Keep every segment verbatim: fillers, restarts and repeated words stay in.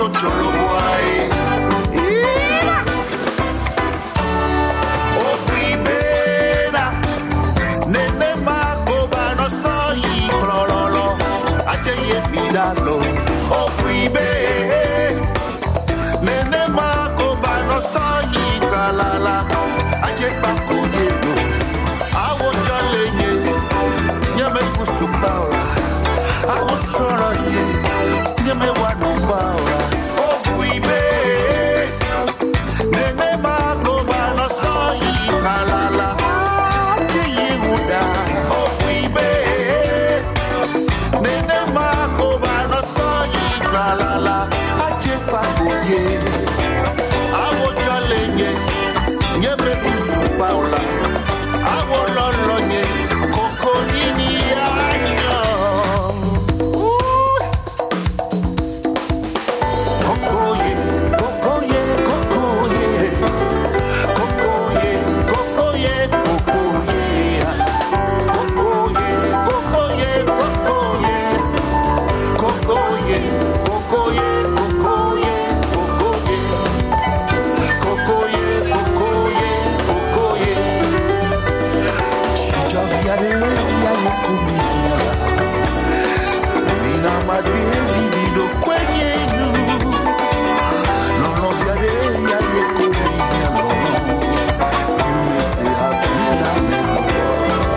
cholo boy. O pribena nene makoba no soyi klololo ache ye bidalo. O pribe nene makoba no soyi kalala ache bakoye no. Awo jolenye nyame kusubawa. Awo soroye nyame wanubawa. O pribe nene makoba no soyi kalala ache ye uda. O pribe nene makoba no soyi kalala ache bakoye. Awo jolenye nyame kusubawa. Awo lolonye koko nini yanyo. Koko ye, koko ye, koko ye. Koko ye, koko ye, koko ye. Koko ye, koko ye, koko ye. Koko ye, koko ye, koko ye, koko ye. Koko ye, koko ye, koko ye. Yare yare kumikiala Nina madevi vido kwenye nu Nono yare yare kumikiala Kume se hafina memoa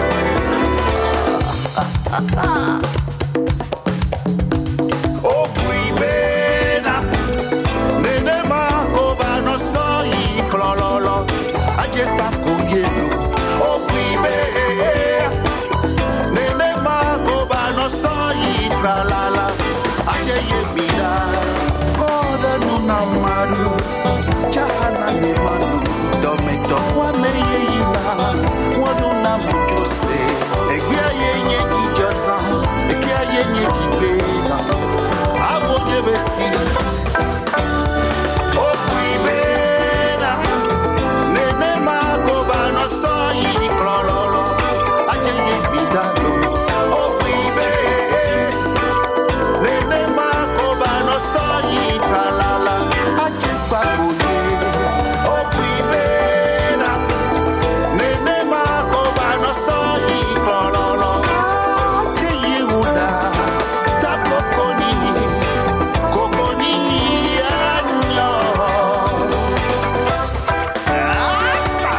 O buibena Nene makoba no soyi klololo Aje tako yenu O buibena Nene makoba no soyi tralala aye yemida Koda nuna maru Chahana ni manu Dometo kwa meye yina Waduna mujose Egia yenye kijosa Egia yenye jibeza Abo yebesi O kuibena Nene makoba no soyi klololo aye yemida soyi tralala ache bakoye. O pribena nene makoba no soyi klololo ache yehuda ta kokoni kokoni anyo. Asa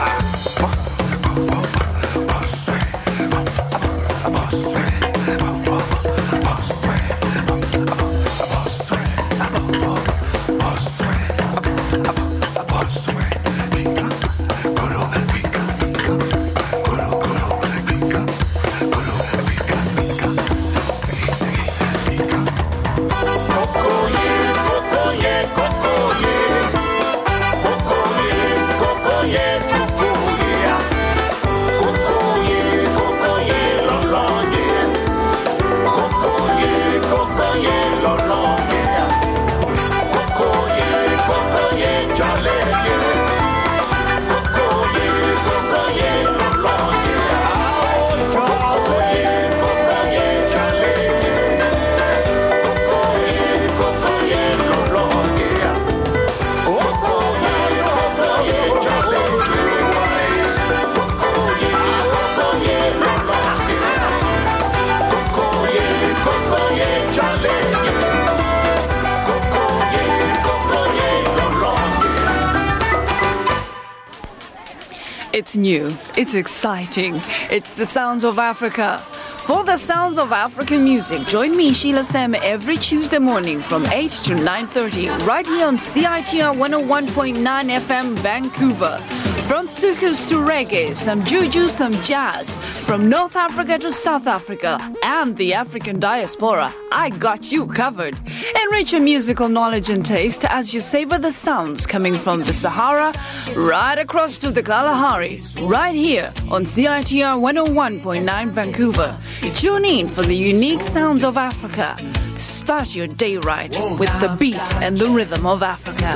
It's new, it's exciting, it's the sounds of Africa. For the sounds of African music, join me, Sheila Sam, every Tuesday morning from eight to nine thirty, right here on C I T R one oh one point nine F M, Vancouver. From soukous to reggae, some juju, some jazz. From North Africa to South Africa and the African diaspora, I got you covered. Enrich your musical knowledge and taste as you savor the sounds coming from the Sahara right across to the Kalahari, right here on C I T R one oh one point nine Vancouver. Tune in for the unique sounds of Africa. Start your day right with the beat and the rhythm of Africa.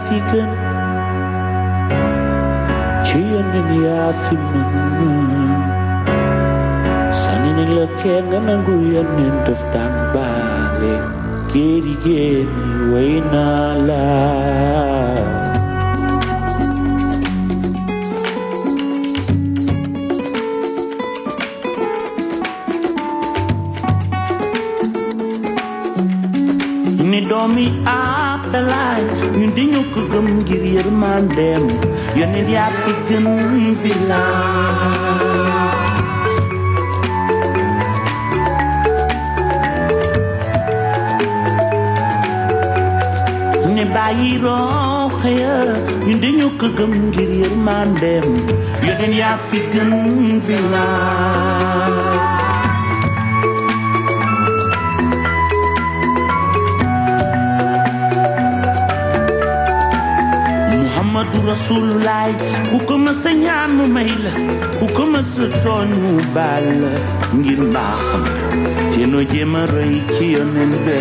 fi gën ci yonen yaa fi mën sani nañ la kenn nga nangu yonen daf daan baale géeri géeri way naa la doomi Abdalaay ñun dañu ko gëm ngir yërmandeem yonent yaa fi gën fi laay ne bàyyi roxaya ñun dañu ko gëm ngir yërmandeem yonent yaa fi gën fi laay Muhammadu Rasulullah ku ko mës a ñaan mu may la ku ko mës a tooñ mu baal la ngir mbaaxam te noo jéem a roy ci yonent be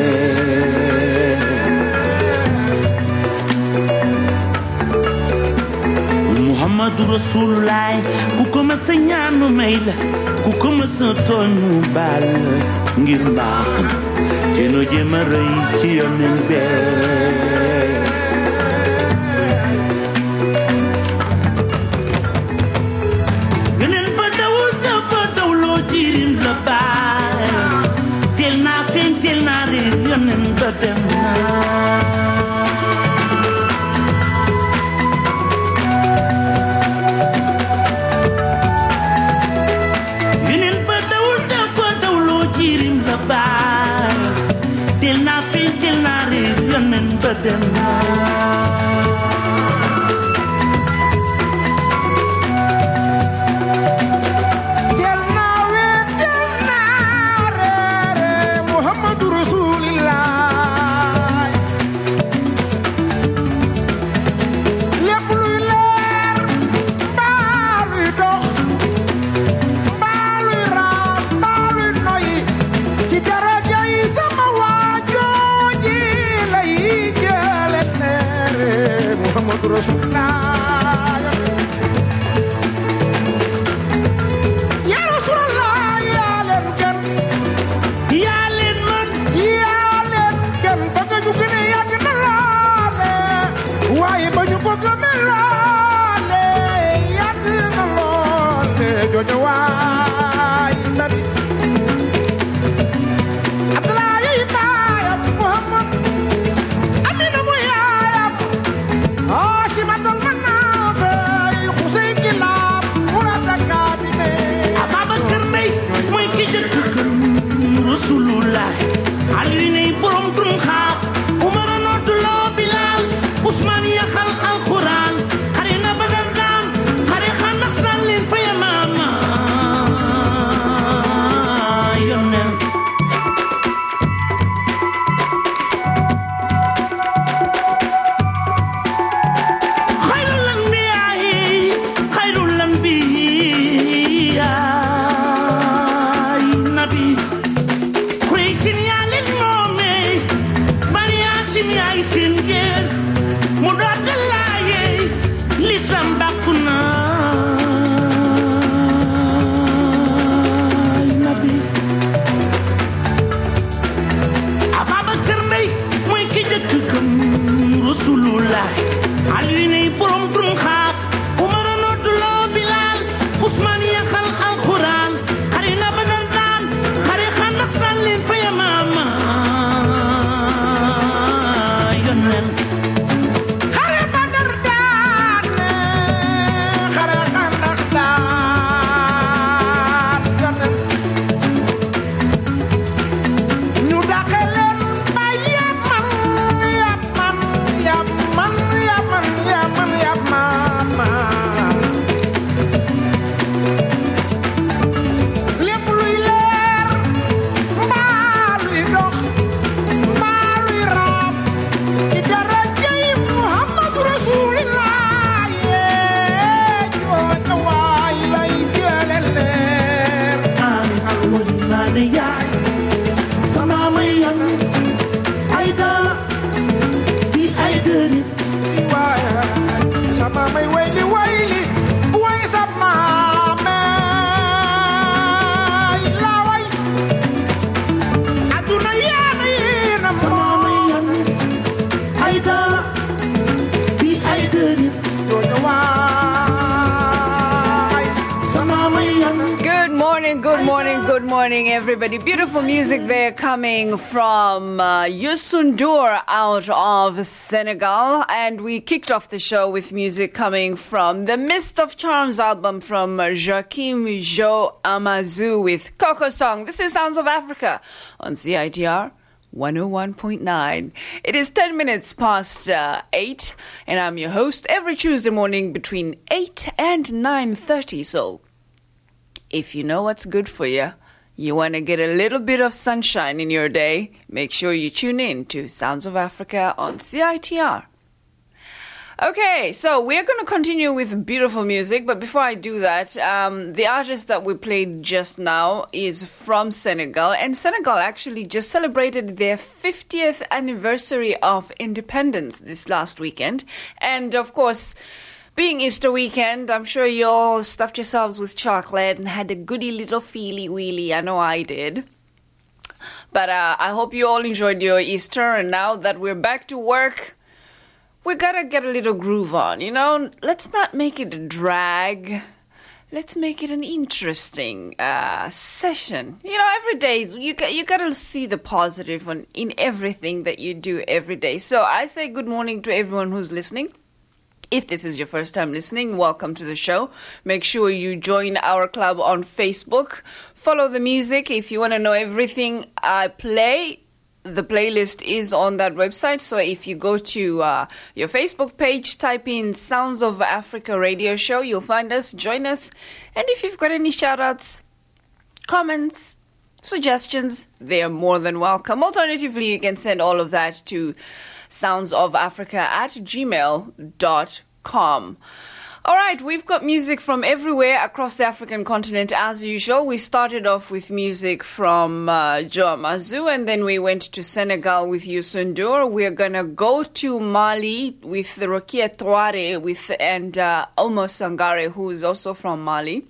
Muhammadu Rasulullah ku ko mës a ñaan mu may la ku ko mës a tooñ mu baal la ngir mbaaxam te noo jéem a roy ci yonent be Ay da di ay dëri morning, good morning, good morning, everybody. Beautiful music there coming from uh, Youssou N'Dour out of Senegal. And we kicked off the show with music coming from the Mist of Charms album from Joachim Jo Amazou with Coco Song. This is Sounds of Africa on C I T R one oh one point nine. It is ten minutes past uh, eight, and I'm your host every Tuesday morning between eight and nine thirty. So if you know what's good for you, you want to get a little bit of sunshine in your day, make sure you tune in to Sounds of Africa on C I T R. Okay, so we're going to continue with beautiful music, but before I do that, um, the artist that we played just now is from Senegal, and Senegal actually just celebrated their fiftieth anniversary of independence this last weekend, and of course, being Easter weekend, I'm sure you all stuffed yourselves with chocolate and had a goody little feely-weely. I know I did. But uh, I hope you all enjoyed your Easter, and now that we're back to work, we gotta get a little groove on, you know? Let's not make it a drag. Let's make it an interesting uh, session. You know, every day, you, you gotta see the positive on, in everything that you do every day. So I say good morning to everyone who's listening. If this is your first time listening, welcome to the show. Make sure you join our club on Facebook. Follow the music. If you want to know everything I play, the playlist is on that website. So if you go to uh, your Facebook page, type in Sounds of Africa Radio Show, you'll find us, join us. And if you've got any shout-outs, comments, suggestions, they are more than welcome. Alternatively, you can send all of that to soundsofafrica at gmail dot com. All right, we've got music from everywhere across the African continent as usual. We started off with music from uh, Jo Amazou, and then we went to Senegal with Youssou N'Dour. We're going to go to Mali with Rokia Touare with, and uh, Omo Sangare, who is also from Mali.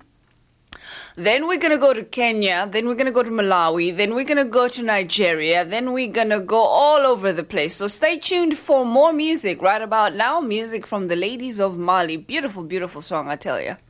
Then we're going to go to Kenya, then we're going to go to Malawi, then we're going to go to Nigeria, then we're going to go all over the place. So stay tuned for more music right about now. Music from the ladies of Mali. Beautiful, beautiful song, I tell you.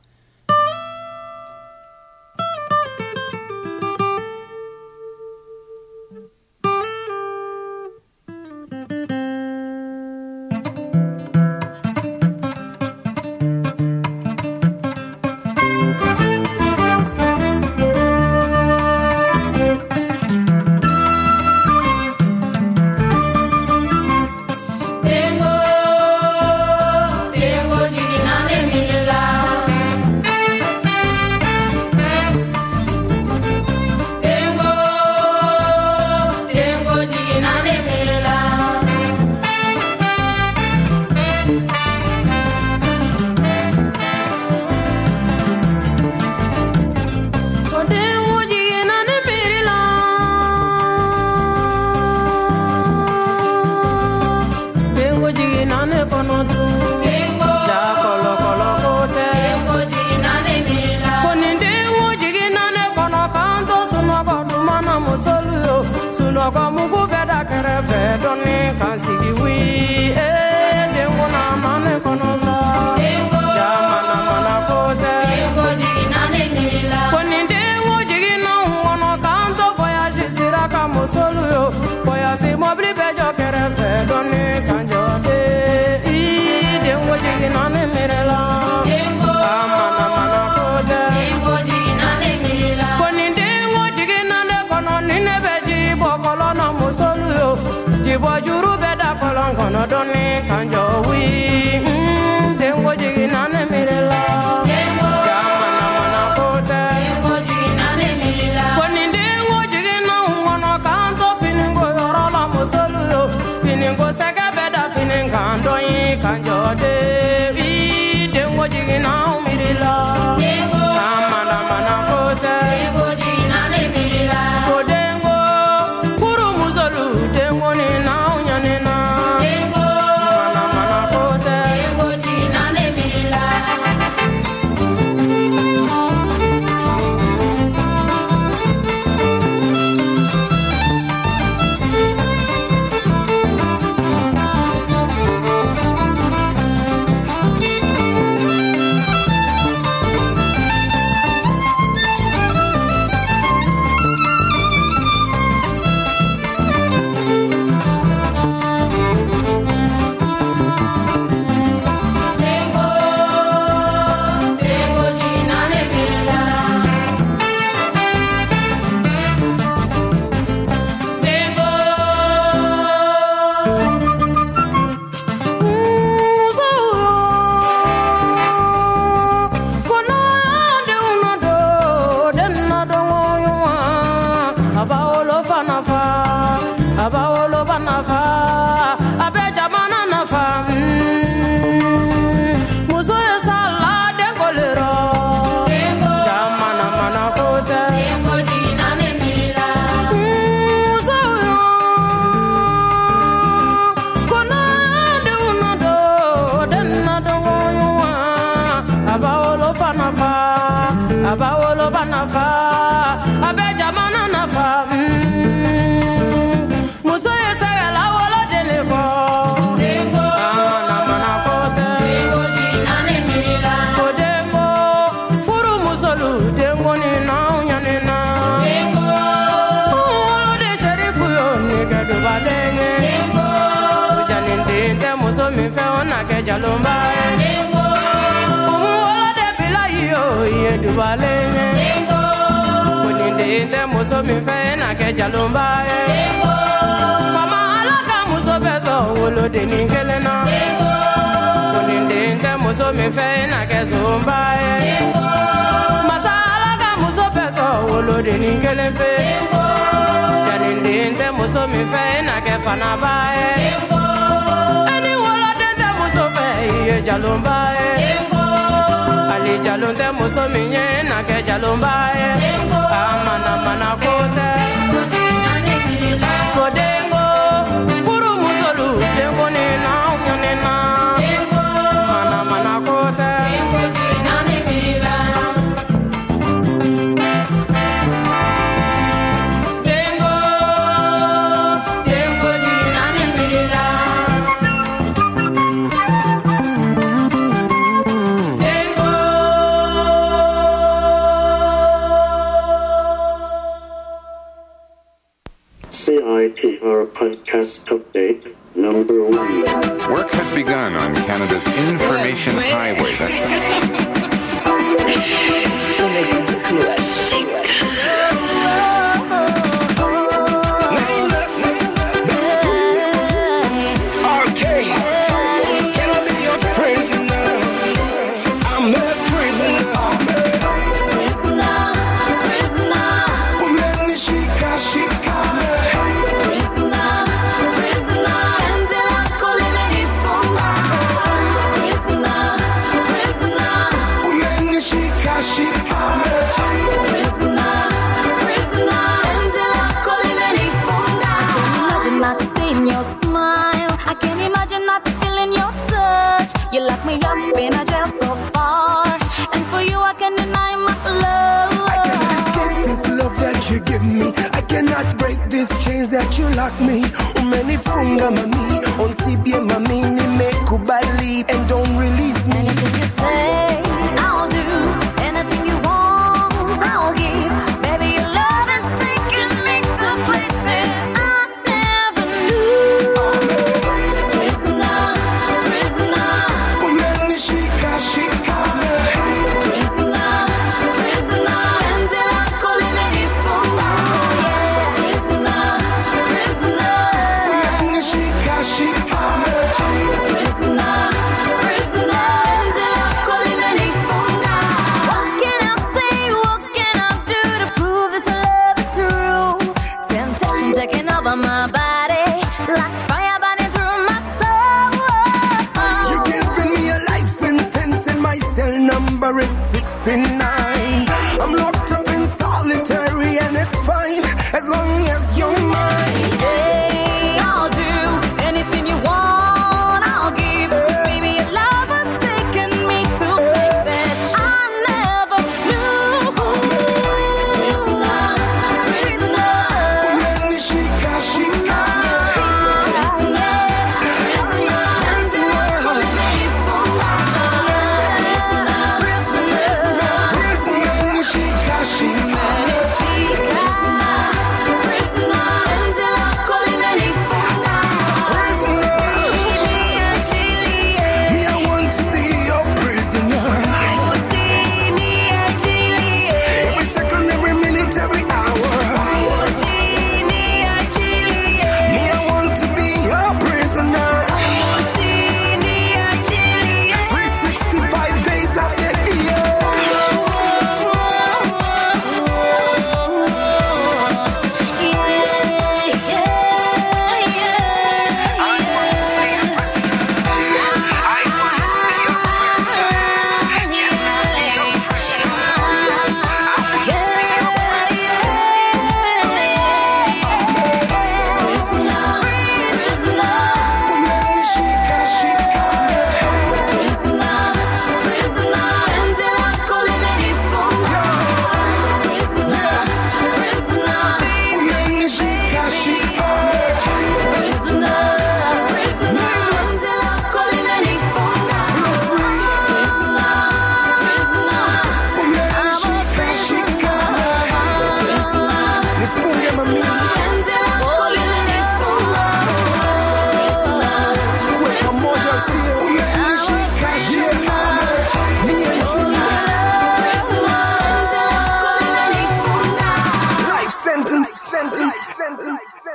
Tengo, tengo, ke jalomba Dingo umuola de bila yo ye dubale Dingo kuninde inde muso mi fe na ke jalomba Dingo fama alaka muso bezo wolo de ningelena Dingo kuninde inde muso mi fe na ke zumba Dingo masala ka muso bezo wolo de ningelembe Dingo janinde inde muso mi fe na ke fana bae Dingo ani wolo de inde muso fe ye jalomba Dingo ali jalonde muso mi nye na ke jalomba Dingo amana mana kote Kodengo furu muso lu dengo ni na unyone na Dingo mana mana kote Dingo dinani bila Dingo Dingo dinani bila Dingo C I T R Podcast Update Number one. Work has begun on Canada's Information Highway. You lock me up in a jail so far, and for you I can deny my love. I cannot escape this love that you give me. I cannot break these chains that you lock me. Umenifunga mami, unsibie mami, nimekubali and don't release me. Anything you say, I'll do. Anything you want, I'll give. Baby, your love is taking me to places I never knew. Prisoner, prisoner. Umenishika shika. Prisoner, prisoner. Penzi lako limenifunga. Prisoner, prisoner. Umenishika shika. Prisoner, prisoner. Penzi lako limenifunga. What can I say? What can I do to prove this love is true? Temptation taking over my body, like fire burning through my soul. You're giving me a life sentence and my cell number is sixty-nine. I'm locked up in solitary and it's fine as long as you're mine. Hey, I'll do anything you want, I'll give. Baby, your love has taken me to places I never knew. Prisoner, prisoner. Umenishika shika. Prisoner, prisoner. Penzi lako limenifunga. Prisoner, prisoner. Umenishika shika. Prisoner, prisoner.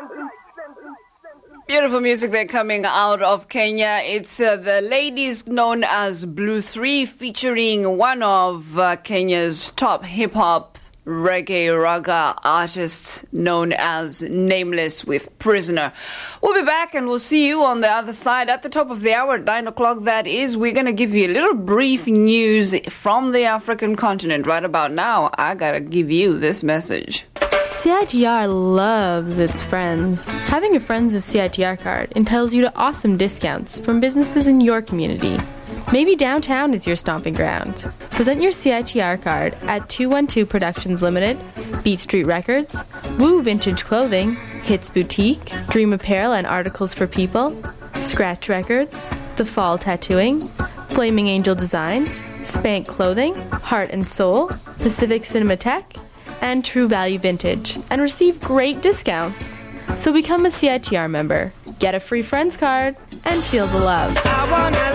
Beautiful music there coming out of Kenya. It's uh, the ladies known as Blue three featuring one of uh, Kenya's top hip-hop reggae raga artists known as Nameless with Prisoner. We'll be back and we'll see you on the other side at the top of the hour at nine o'clock. That is, we're going to give you a little brief news from the African continent. Right about now, I got to give you this message. C I T R loves its friends. Having a Friends of C I T R card entitles you to awesome discounts from businesses in your community. Maybe downtown is your stomping ground. Present your C I T R card at two one two Productions Limited, Beat Street Records, Woo Vintage Clothing, Hits Boutique, Dream Apparel and Articles for People, Scratch Records, The Fall Tattooing, Flaming Angel Designs, Spank Clothing, Heart and Soul, Pacific Cinematheque, and True Value Vintage, and receive great discounts. So become a C I T R member, get a free friends card, and feel the love. I wanna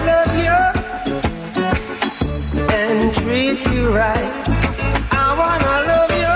love you and treat you right. I wanna love you.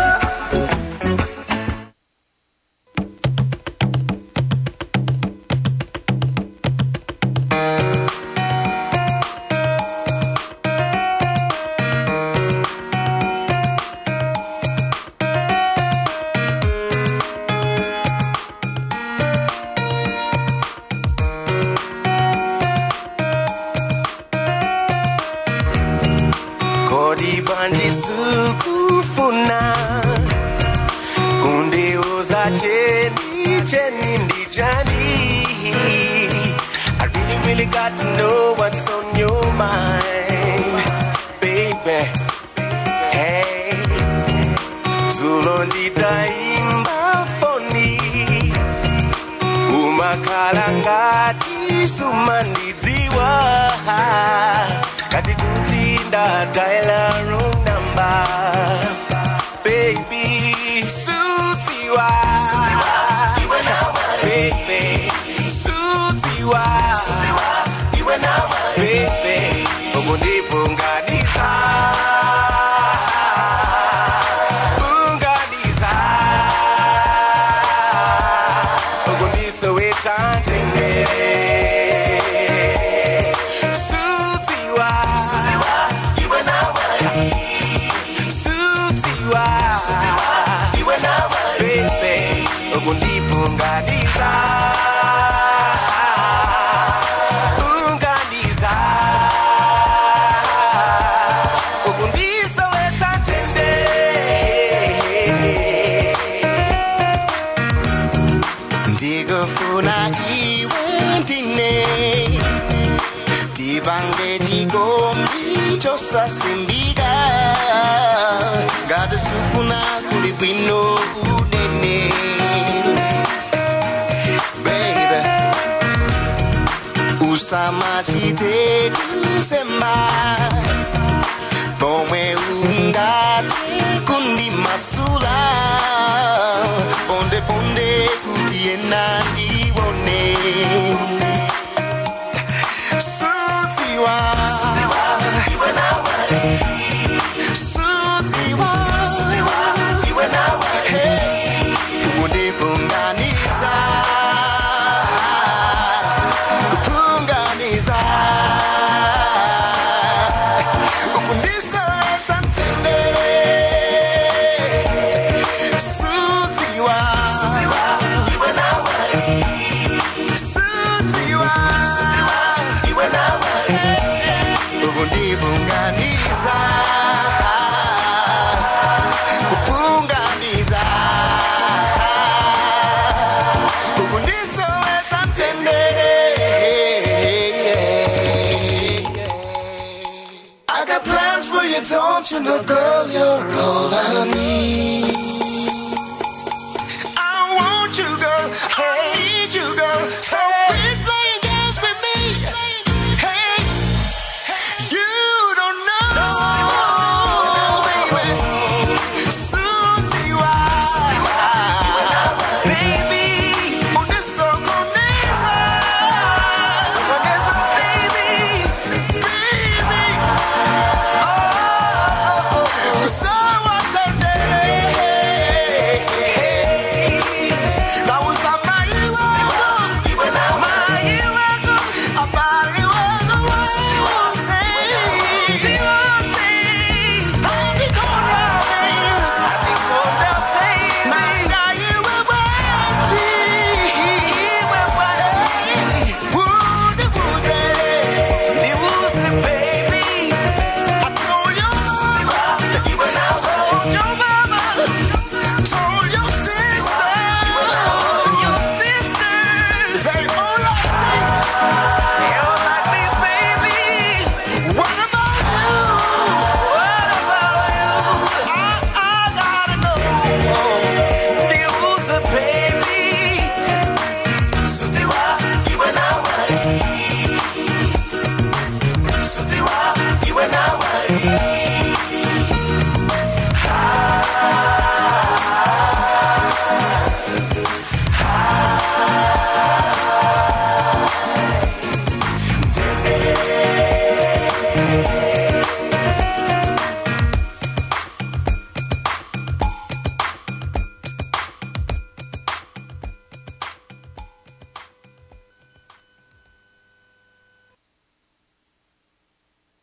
Sukufuna kunde oza cheni cheni ndi jani. I really really got to know what's on your mind, baby. Hey, zulo nditaimba foni umakhala ngati sumandidziwa kati kutinda dial a wrong number, baby. Sutiwa, iwe nawe, baby. Sutiwa, iwe nawe, baby. Ogundipunganiza, punganiza, ogundisowetsantengere. Unganiza, unganiza, ukundiso wetantende. Ndigofuna iwe ndine, tibange jigombi chosasimbika, gada sufuna kulivino unene. Sama chite kusema pomwe ungati kundi masula ponde ponde kutiena ndiwone. Sutiwa, iwe nawe. Sutiwa, iwe nawe. Hey, ukundipunganiza. Don't you know, girl, you're all I need. I want you, girl. I need you, girl. So quit playing games with me. Hey, you don't know, baby. Sutiwa, baby. Uniso koneza, koneza, baby, baby. So what the day?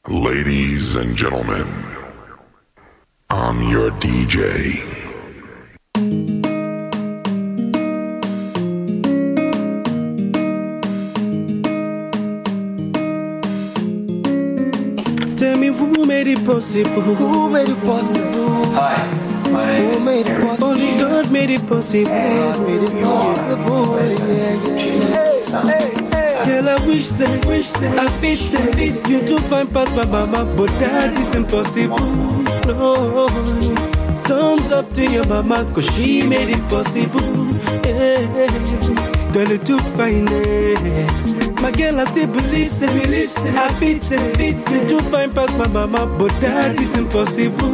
Ladies and gentlemen, I'm your D J. Tell me who made it possible? Who made it possible? Hi, my name Who is made it possible? Only God made it possible. God made it possible. Yeah, yeah, yeah. Girl, I wish say, wish say, I fit say, fit you to find past my mama, but that is impossible. No, thumbs up to your mama, cause she made it possible. Yeah, girl, you too fine. Yeah. My girl, I still believe, say, believe, say, I fit say, fit say, to find past my mama, but that is impossible.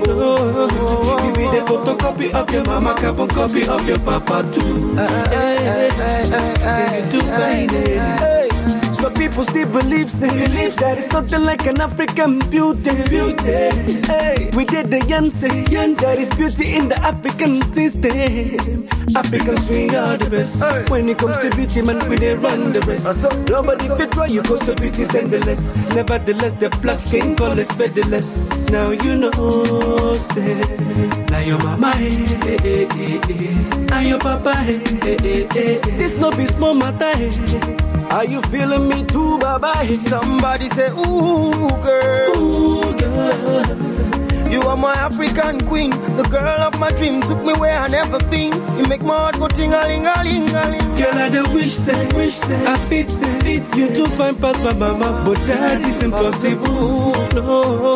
No, you be the photocopy of your mama, carbon copy of your papa too. Hey, hey, you too fine. Hey. So people still believe, say, believe that it's nothing like an African beauty. Beauty. Hey, we did the Yancy, Yancy. There is beauty in the African system. Africans, we are the best. Hey. When it comes hey. to beauty, man, we they run the rest. Uh, Nobody fit why you go so beauty endless. Nevertheless, the black skin color is featherless. Now you know, say, now your mama, eh, eh, eh, eh, eh. Now your papa, eh, eh, eh, eh. This no be small matter, eh. Are you feeling me too, baba? Somebody say, ooh, girl. Ooh, girl. You are my African queen. The girl of my dream took me where I never been. You make my heart go ting-a-ling-a-ling-a-ling. Girl, I don't wish, say, wish, say, I fit, say, fit you to find past my mama, but that is impossible. No,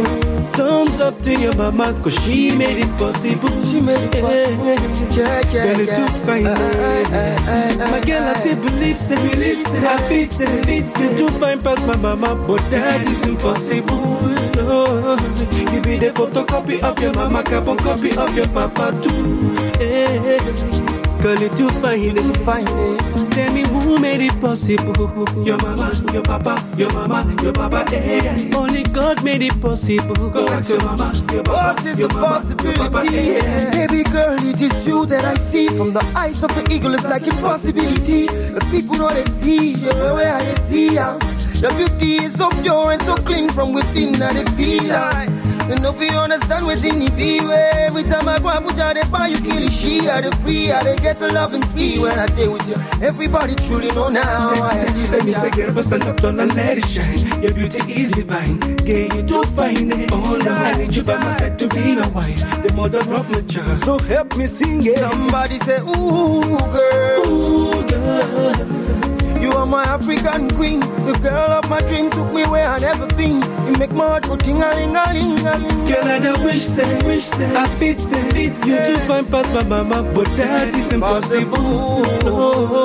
thumbs up to your mama, cause she made it possible. She made it possible. Yeah, yeah, girl, you yeah. too fine. Uh, uh, uh, uh, my girl, I still believe, say, believe, say, I fit, say, fit you to find past my mama, but that is impossible. No, you be the photocopy of your mama, carbon copy of your papa too. Hey, girl, you too fine, you fine. Tell me who made it possible? Your mama, your papa, your mama, your papa. Hey, only God made it possible. Go ask your mama, your papa. What is your the mama, possibility? your papa, yeah. Baby girl, it is you that I see. From the eyes of the eagle, it's like impossibility. Cause people know they see, you know where they see ya. Your beauty is so pure and so clean from within, and they feel like you know if you understand within the be where every time I go and put out the fire, you kill it, she are the free, are they get the love and speed when I deal with you. Everybody truly know now. Say, say, say, me say, get up and stand up, turn and let it shine. Your beauty is divine, get you to find it. Oh, I need you by my side to be my wife, the mother of my child. So help me sing it. Somebody say, ooh, girl. Ooh, girl. You are my African queen. The girl of my dream took me where I never been. You make my heart go ting-a-ling-a-ling-a-ling. Girl, I don't wish, say, wish, say, I fit, say, fit you to find past my mama, but that is impossible. No,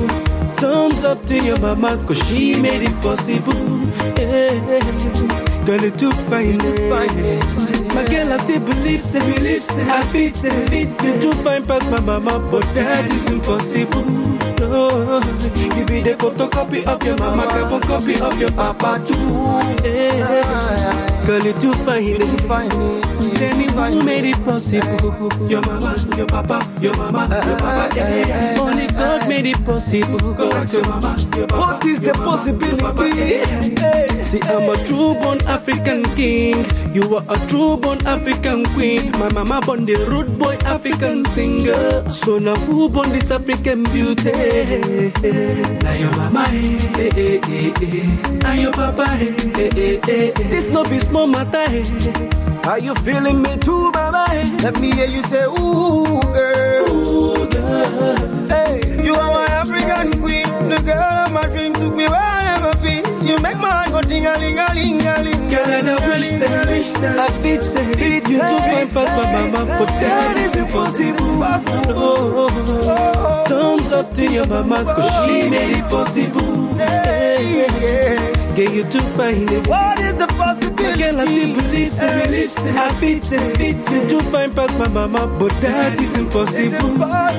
thumbs up to your mama, cause she made it possible. Hey, girl, you too fine. My girl, I still believe, say, believe, say, I fit, say, fit you to find past my mama, but that is impossible. No, you be the photocopy of your mama, carbon copy of your papa too. Hey, girl, you too fine. You fine. Tell me who made it possible? Your mama, your papa, your mama, your papa. Yeah. Only God made it possible. Go ask your mama, your papa. What is the possibility? Hey. See, I'm a true-born African king. You are a true-born African queen. My mama born the rude boy African singer. So now who born this African beauty? Now your mama, eh, eh, eh, eh. Now your papa, eh, eh, eh, eh. This no be small matter, eh. Are you feeling me too, mama? Let me hear you say, ooh, girl. Ooh, girl. Hey, you are my African queen. The girl of my dream took me where I never been. You make my heart go ting-a-ling-a-ling-a-ling. Girl, I don't wish, say, wish, say, I fit, say, fit you to find past my mama, but that is impossible. Oh, oh, thumbs up to your mama, cause she made it possible. Hey, yeah. Get you to find it. What is the possibility? Girl, I still believe, say, believe, say, I fit, say, fit, say, to find past my mama, but that is impossible.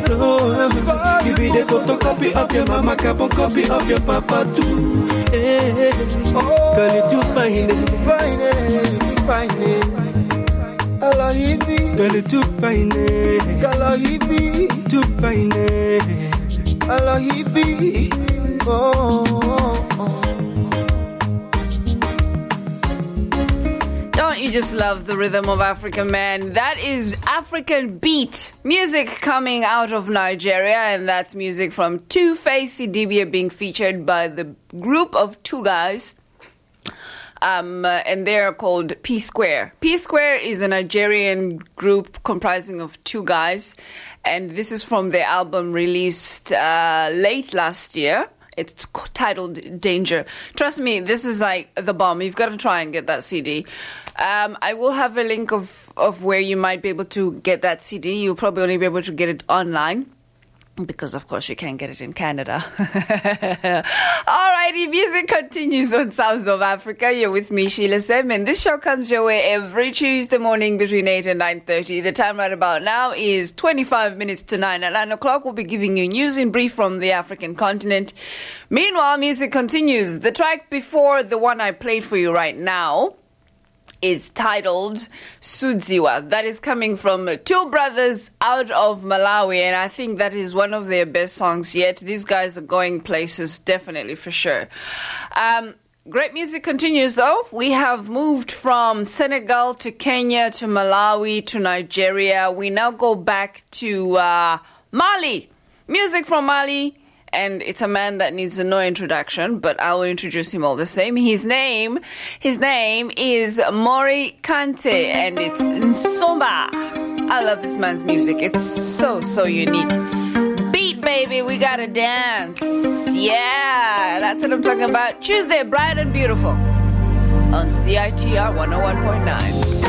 No, you be the photocopy of your mama, carbon copy of your papa too. Hey, girl, you too fine. Fine, fine. Allah, he be. Girl, you too fine. Allah, he be. Too fine. Allah, he be. Oh, oh, oh. Don't you just love the rhythm of Africa, man? That is African beat music coming out of Nigeria, and that's music from Two-Face Idibia being featured by the group of two guys. Um, uh, and they're called P Square. P Square is a Nigerian group comprising of two guys, and this is from their album released uh, late last year. It's titled Danger. Trust me, this is like the bomb. You've got to try and get that C D. Um, I will have a link of, of where you might be able to get that C D. You'll probably only be able to get it online, because, of course, you can't get it in Canada. Alrighty, music continues on Sounds of Africa. You're with me, Sheila Sem, and this show comes your way every Tuesday morning between eight and nine thirty. The time right about now is twenty-five minutes to nine. At nine o'clock, we'll be giving you news in brief from the African continent. Meanwhile, music continues. The track before the one I played for you right now is titled Sudziwa. That is coming from two brothers out of Malawi, and I think that is one of their best songs yet. These guys are going places, definitely, for sure. Um, great music continues, though. We have moved from Senegal to Kenya to Malawi to Nigeria. We now go back to uh, Mali. Music from Mali. And it's a man that needs no introduction, but I will introduce him all the same. His name, his name is Mori Kante, and it's Nsomba. I love this man's music. It's so, so unique. Beat, baby, we gotta dance. Yeah, that's what I'm talking about. Tuesday, bright and beautiful on C I T R one oh one point nine.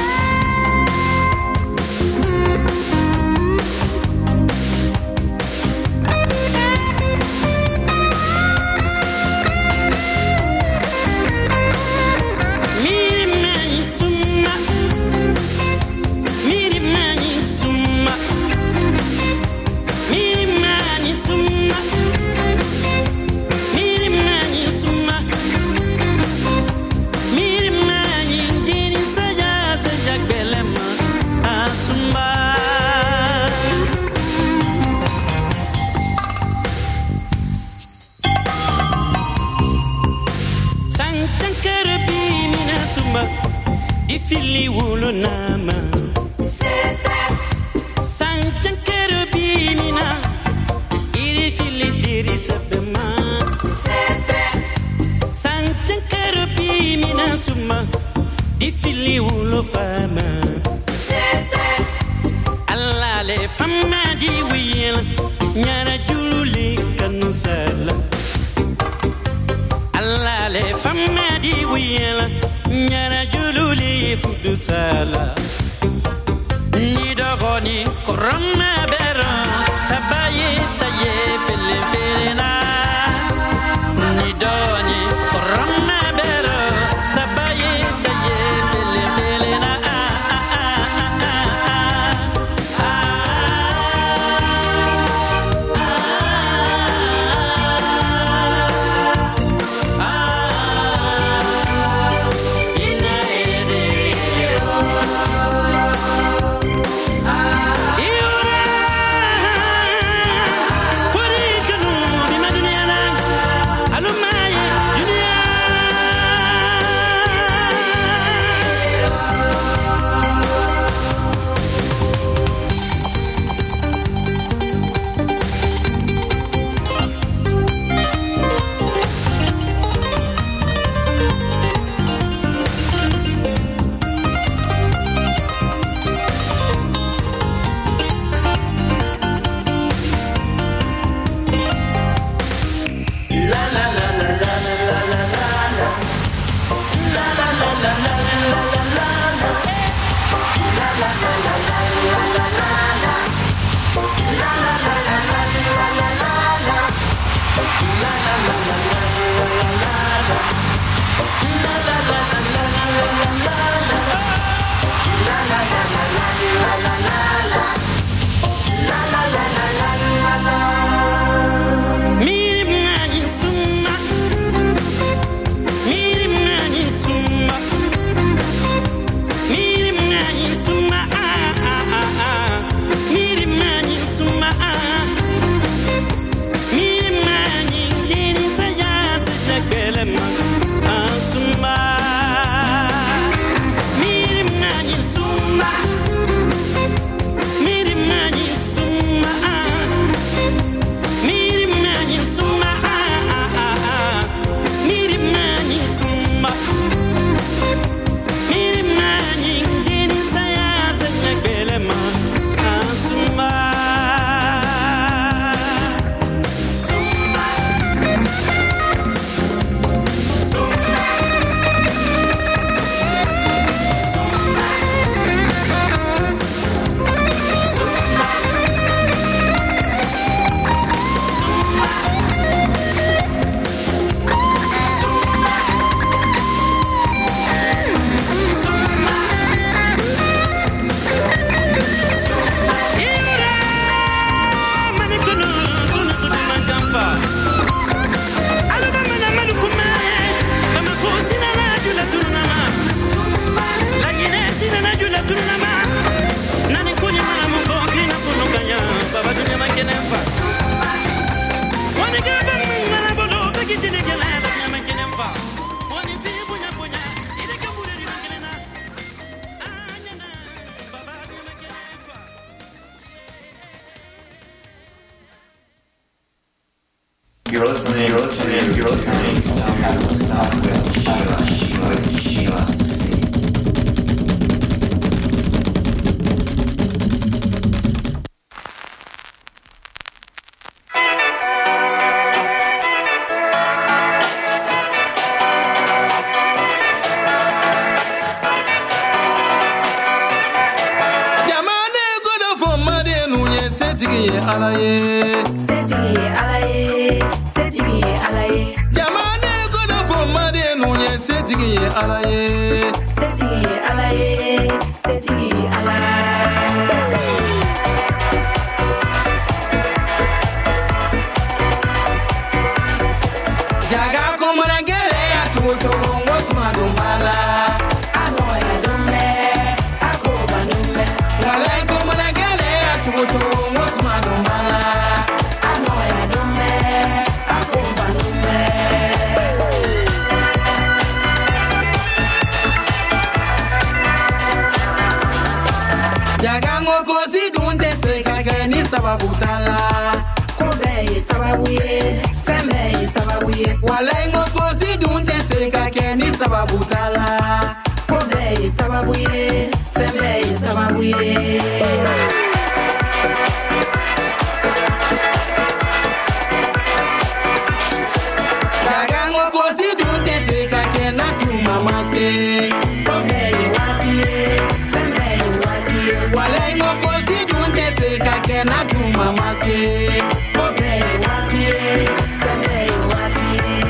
Ifili wulu nama Sete Sanchankere binina Iri fili tiri sabema Sete Sanchankere binina suma Ifili wulu fama Sete Allah le fama di wiyela Nyara jululi kanusala Allah le fama di wiyela Nyara jululi fudusala Nidogoni korona bera Sabaye taye fele felena Nidoni korona bera Sabaye taye fele felena Ah ah ah ah ah ah ah ah You You're listening, you're listening, you're listening to Sound Stuff with Sheila, Sheila, Sheila C. Alaye, Seti alaye, Seti alaye. Jamane goda for made nunye Seti alaye, Seti alaye, Seti alaye. Jaga komana gele ya tuto ngosma dumbala. Ano ya dumme, akoba dumme. Walai komana gele ya tuto ngosma dumbala. Jagango kosi dunde se kageni sababu tala. Kobe sababu ye, feme sababu ye. Walengo kosi dunde se kageni sababu tala. Kobe sababu ye, feme sababu ye. Jagango kosi dunde se kagena tu mama se. Kobe wati ye, feme wati ye. Walengo kosi dunde se kagena tu mama se. Kobe wati ye, feme wati ye.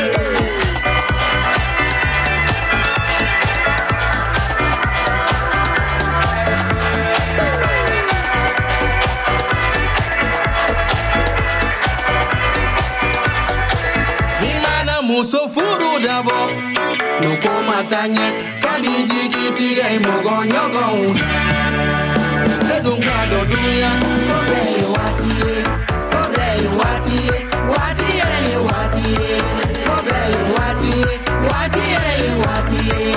Muso furu dabo, no koma tanye, kali jigi tiga imogo nyogo. Edunga do dunya, kobe wati, kobe wati, wati wati, kobe wati, wati wati.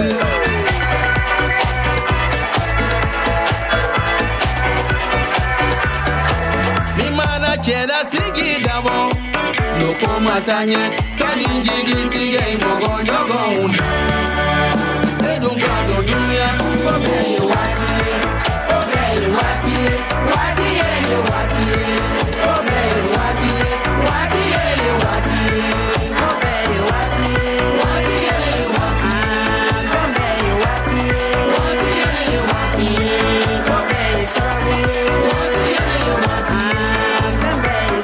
Mimana cheda sigi dabo. No koma tanye, kali jigi tiga imogo nyogo. Edunga do dunya, kobe wati, kobe wati, wati wati, kobe wati, wati wati, kobe wati, wati wati, kobe wati, wati wati, kobe sababu, wati wati, kobe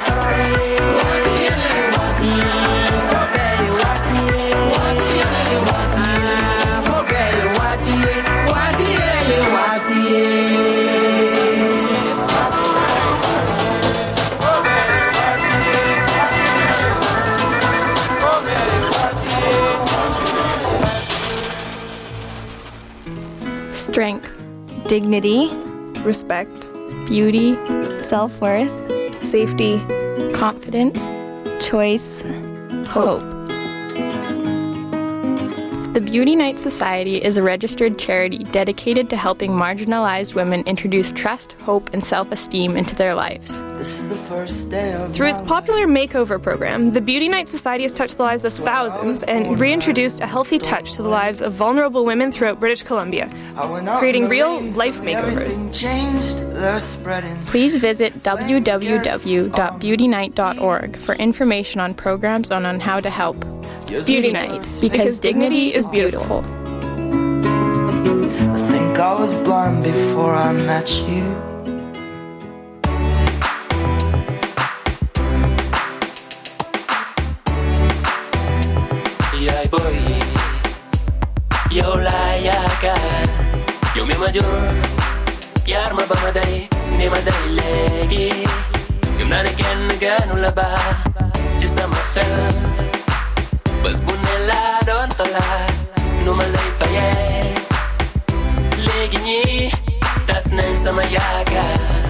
Strength, dignity, respect, beauty, self-worth, safety, confidence, choice, hope. The Beauty Night Society is a registered charity dedicated to helping marginalized women introduce trust, hope, and self-esteem into their lives. This is the first day of Through its popular makeover program, the Beauty Night Society has touched the lives of thousands and reintroduced a healthy touch to the lives of vulnerable women throughout British Columbia, creating real life makeovers. Please visit w w w dot beauty night dot org for information on programs and on how to help. Beauty Night, because, because dignity is beautiful. I think I was blind before I met you. Yeah, boy, yo la yaka, yo mi major, yar ma ba madai, ni madai legi, gimna ne ken ganu la ba, jisa ma khel. بس بنلا دون خلا نملي فيه لقني تسنن سماياكا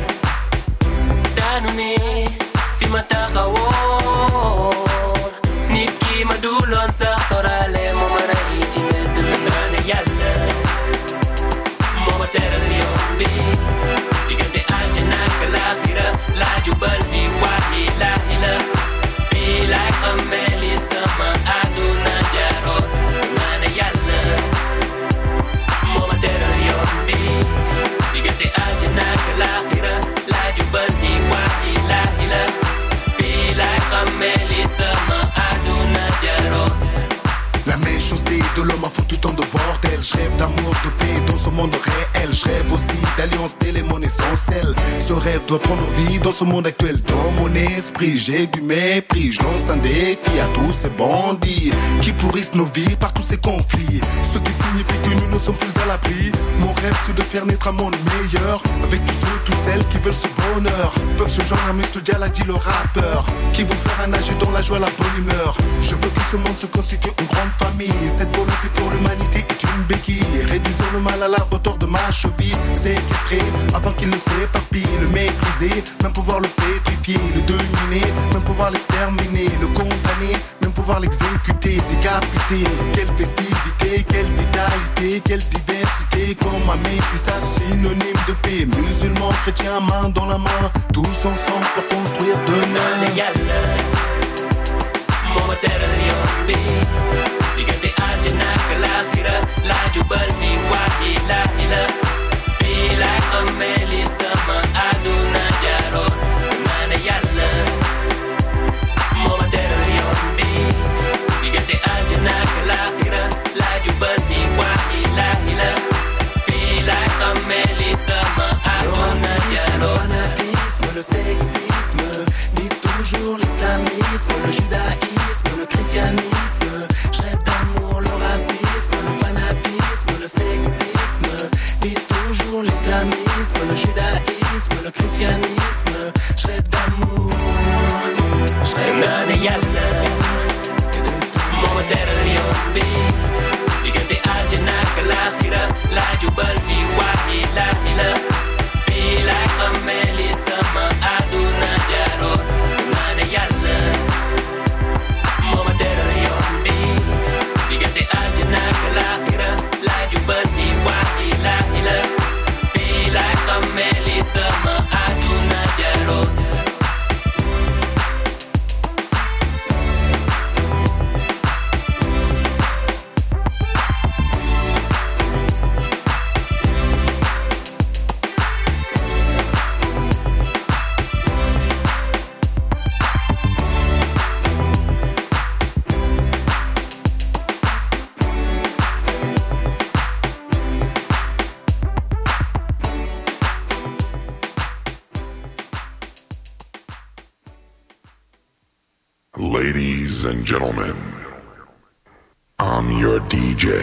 دانوني في متاخوون نبكي مدولون سخر على ممرأيتي مدلنا يلا ماما ترى اليوم بي بيقنتي أجناك الآخرة لا جبل في واحد لا هلا في d'alliance, tel est mon essentiel. Ce rêve doit prendre vie dans ce monde actuel. Dans mon esprit, j'ai du mépris. Je lance un défi à tous ces bandits qui pourrissent nos vies par tous ces conflits. Ce qui signifie que nous ne sommes plus à l'abri. Mon rêve c'est de faire naître un monde meilleur. Avec tous ceux, toutes celles qui veulent ce bonheur. Peuvent se joindre à Mister Jaladi le rappeur, qui vont faire un nager dans la joie, la bonne humeur. Je veux que ce monde se constitue une grande famille. Cette volonté pour l'humanité est une béquille. Réduisons le mal à la hauteur de ma cheville. Séquestrer avant qu'il ne s'éparpille. Le mépriser, même pouvoir le pétrifier. Le dominer, même pouvoir l'exterminer. Le condamner, même pouvoir l'exécuter. Décapiter, quelle festivité, quelle vitalité, quelle diversité. Comme un métissage synonyme de paix. Musulmans, chrétiens, main dans la main. Tous ensemble pour construire demain. موتر اليوم بي لقيت أجناك الآخرة لا جبلني وحي لا إله في لا أملي سما أدونا جارو مانا يلا موتر اليوم بي لقيت أجناك الآخرة لا جبلني وحي لا إله في لا أملي سما أدونا جارو Le sexisme, vive toujours l'islamisme, le judaïsme, le christianisme. Je rêve d'amour, le racisme, le fanatisme, le sexisme. Vive toujours l'islamisme, le judaïsme, le christianisme. Je rêve d'amour, je rêve d'amour. موتر اليوم بي لقيت أجناك الآخرة لا جبلني وحي لا إله في لا أملي سما أدونا جارو مانا يلا موتر اليوم بي لقيت أجناك الآخرة لا جبلني وحي لا إله في لا أملي سما أدونا جارو Ladies and gentlemen, I'm your D J.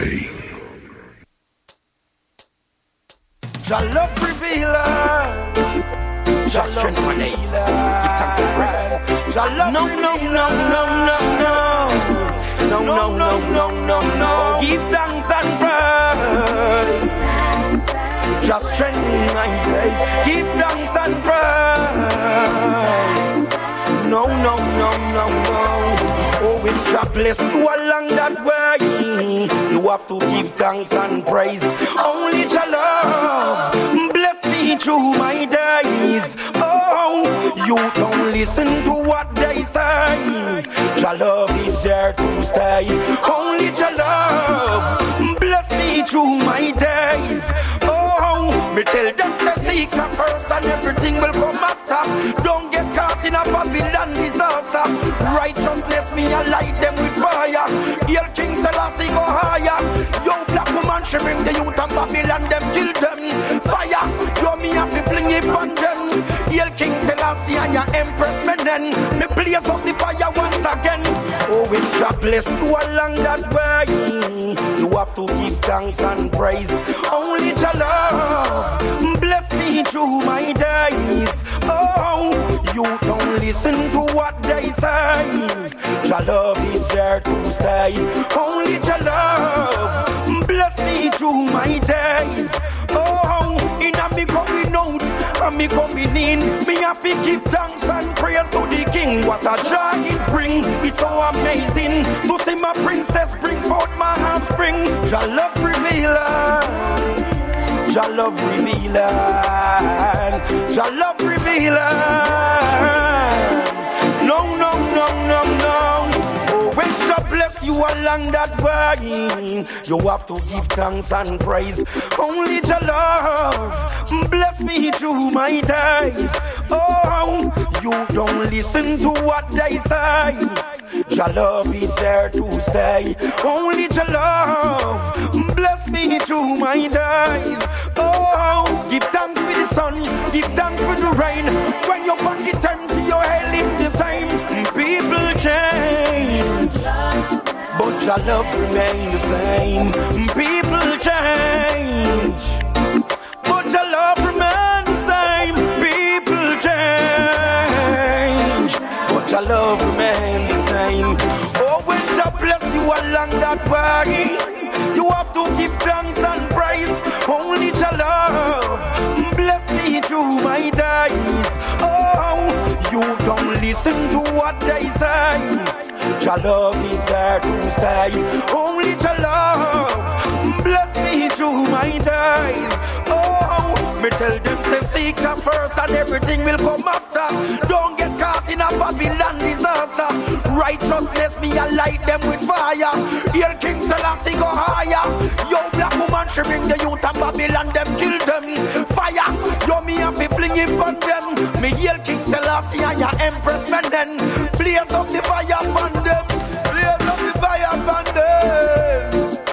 Jah love revealer, Jah strength my days. Give thanks and praise. Jah love no no no no no no no no no no no no. Give thanks and praise. Jah strength my days. Give thanks and praise. No, no, no, no, no. Oh, if Jah bless you along that way, you have to give thanks and praise. Only Jah love bless me through my days. Oh, you don't listen to what they say. Jah love is there to stay. Only Jah love bless me through my days. Oh, me tell them to seek her first and everything will come after. Don't get caught in a Babylon disaster. Righteousness me I light them with fire. Hail King Selassie go higher. Yo black woman she bring the youth and Babylon them kill them. Fire, yo me have to fling it on them. Hail King Selassie and your Empress Menen. Me blaze up the fire once again. Oh, if Jah bless you along that way, you have to give thanks and praise. Only Jah love bless me through my days. Oh, you don't listen to what they say. Jah love is there to stay. Only Jah love bless me through my days. Oh, in a me coming out and me coming in, me have to give thanks and praise to the King. What a joy it bring, it's so amazing to see my princess bring forth my offspring. Jah love revealer, Jah love revealer, Jah love revealer. No, no, no, no, no. Oh, when Jah bless you along that way, you have to give thanks and praise. Only Jah love bless me through my days. Oh, you don't listen to what they say. Your love is there to stay. Only your love bless me through my days. Oh, give thanks for the sun, give thanks for the rain. When your body turns to your head, live the same. People change, but your love remains the same. People change, but your love remains the same. People change, but your love remains the same. Oh, when God bless you along that way, you have to give thanks and praise. Only your love bless me through my days. Oh, you don't listen to what they say. Your love is there to stay. Only your love bless me through my days. Oh, me tell them say seek her first and everything will come after. Don't get caught in a Babylon disaster. Righteousness me I light them with fire. Here King Selassie go higher. Yo black woman she bring the youth and Babylon them kill them. Fire, yo me have to fling it on them. Me hear King Selassie and your Empress men then. Blaze up the fire upon them. Blaze up the fire upon them.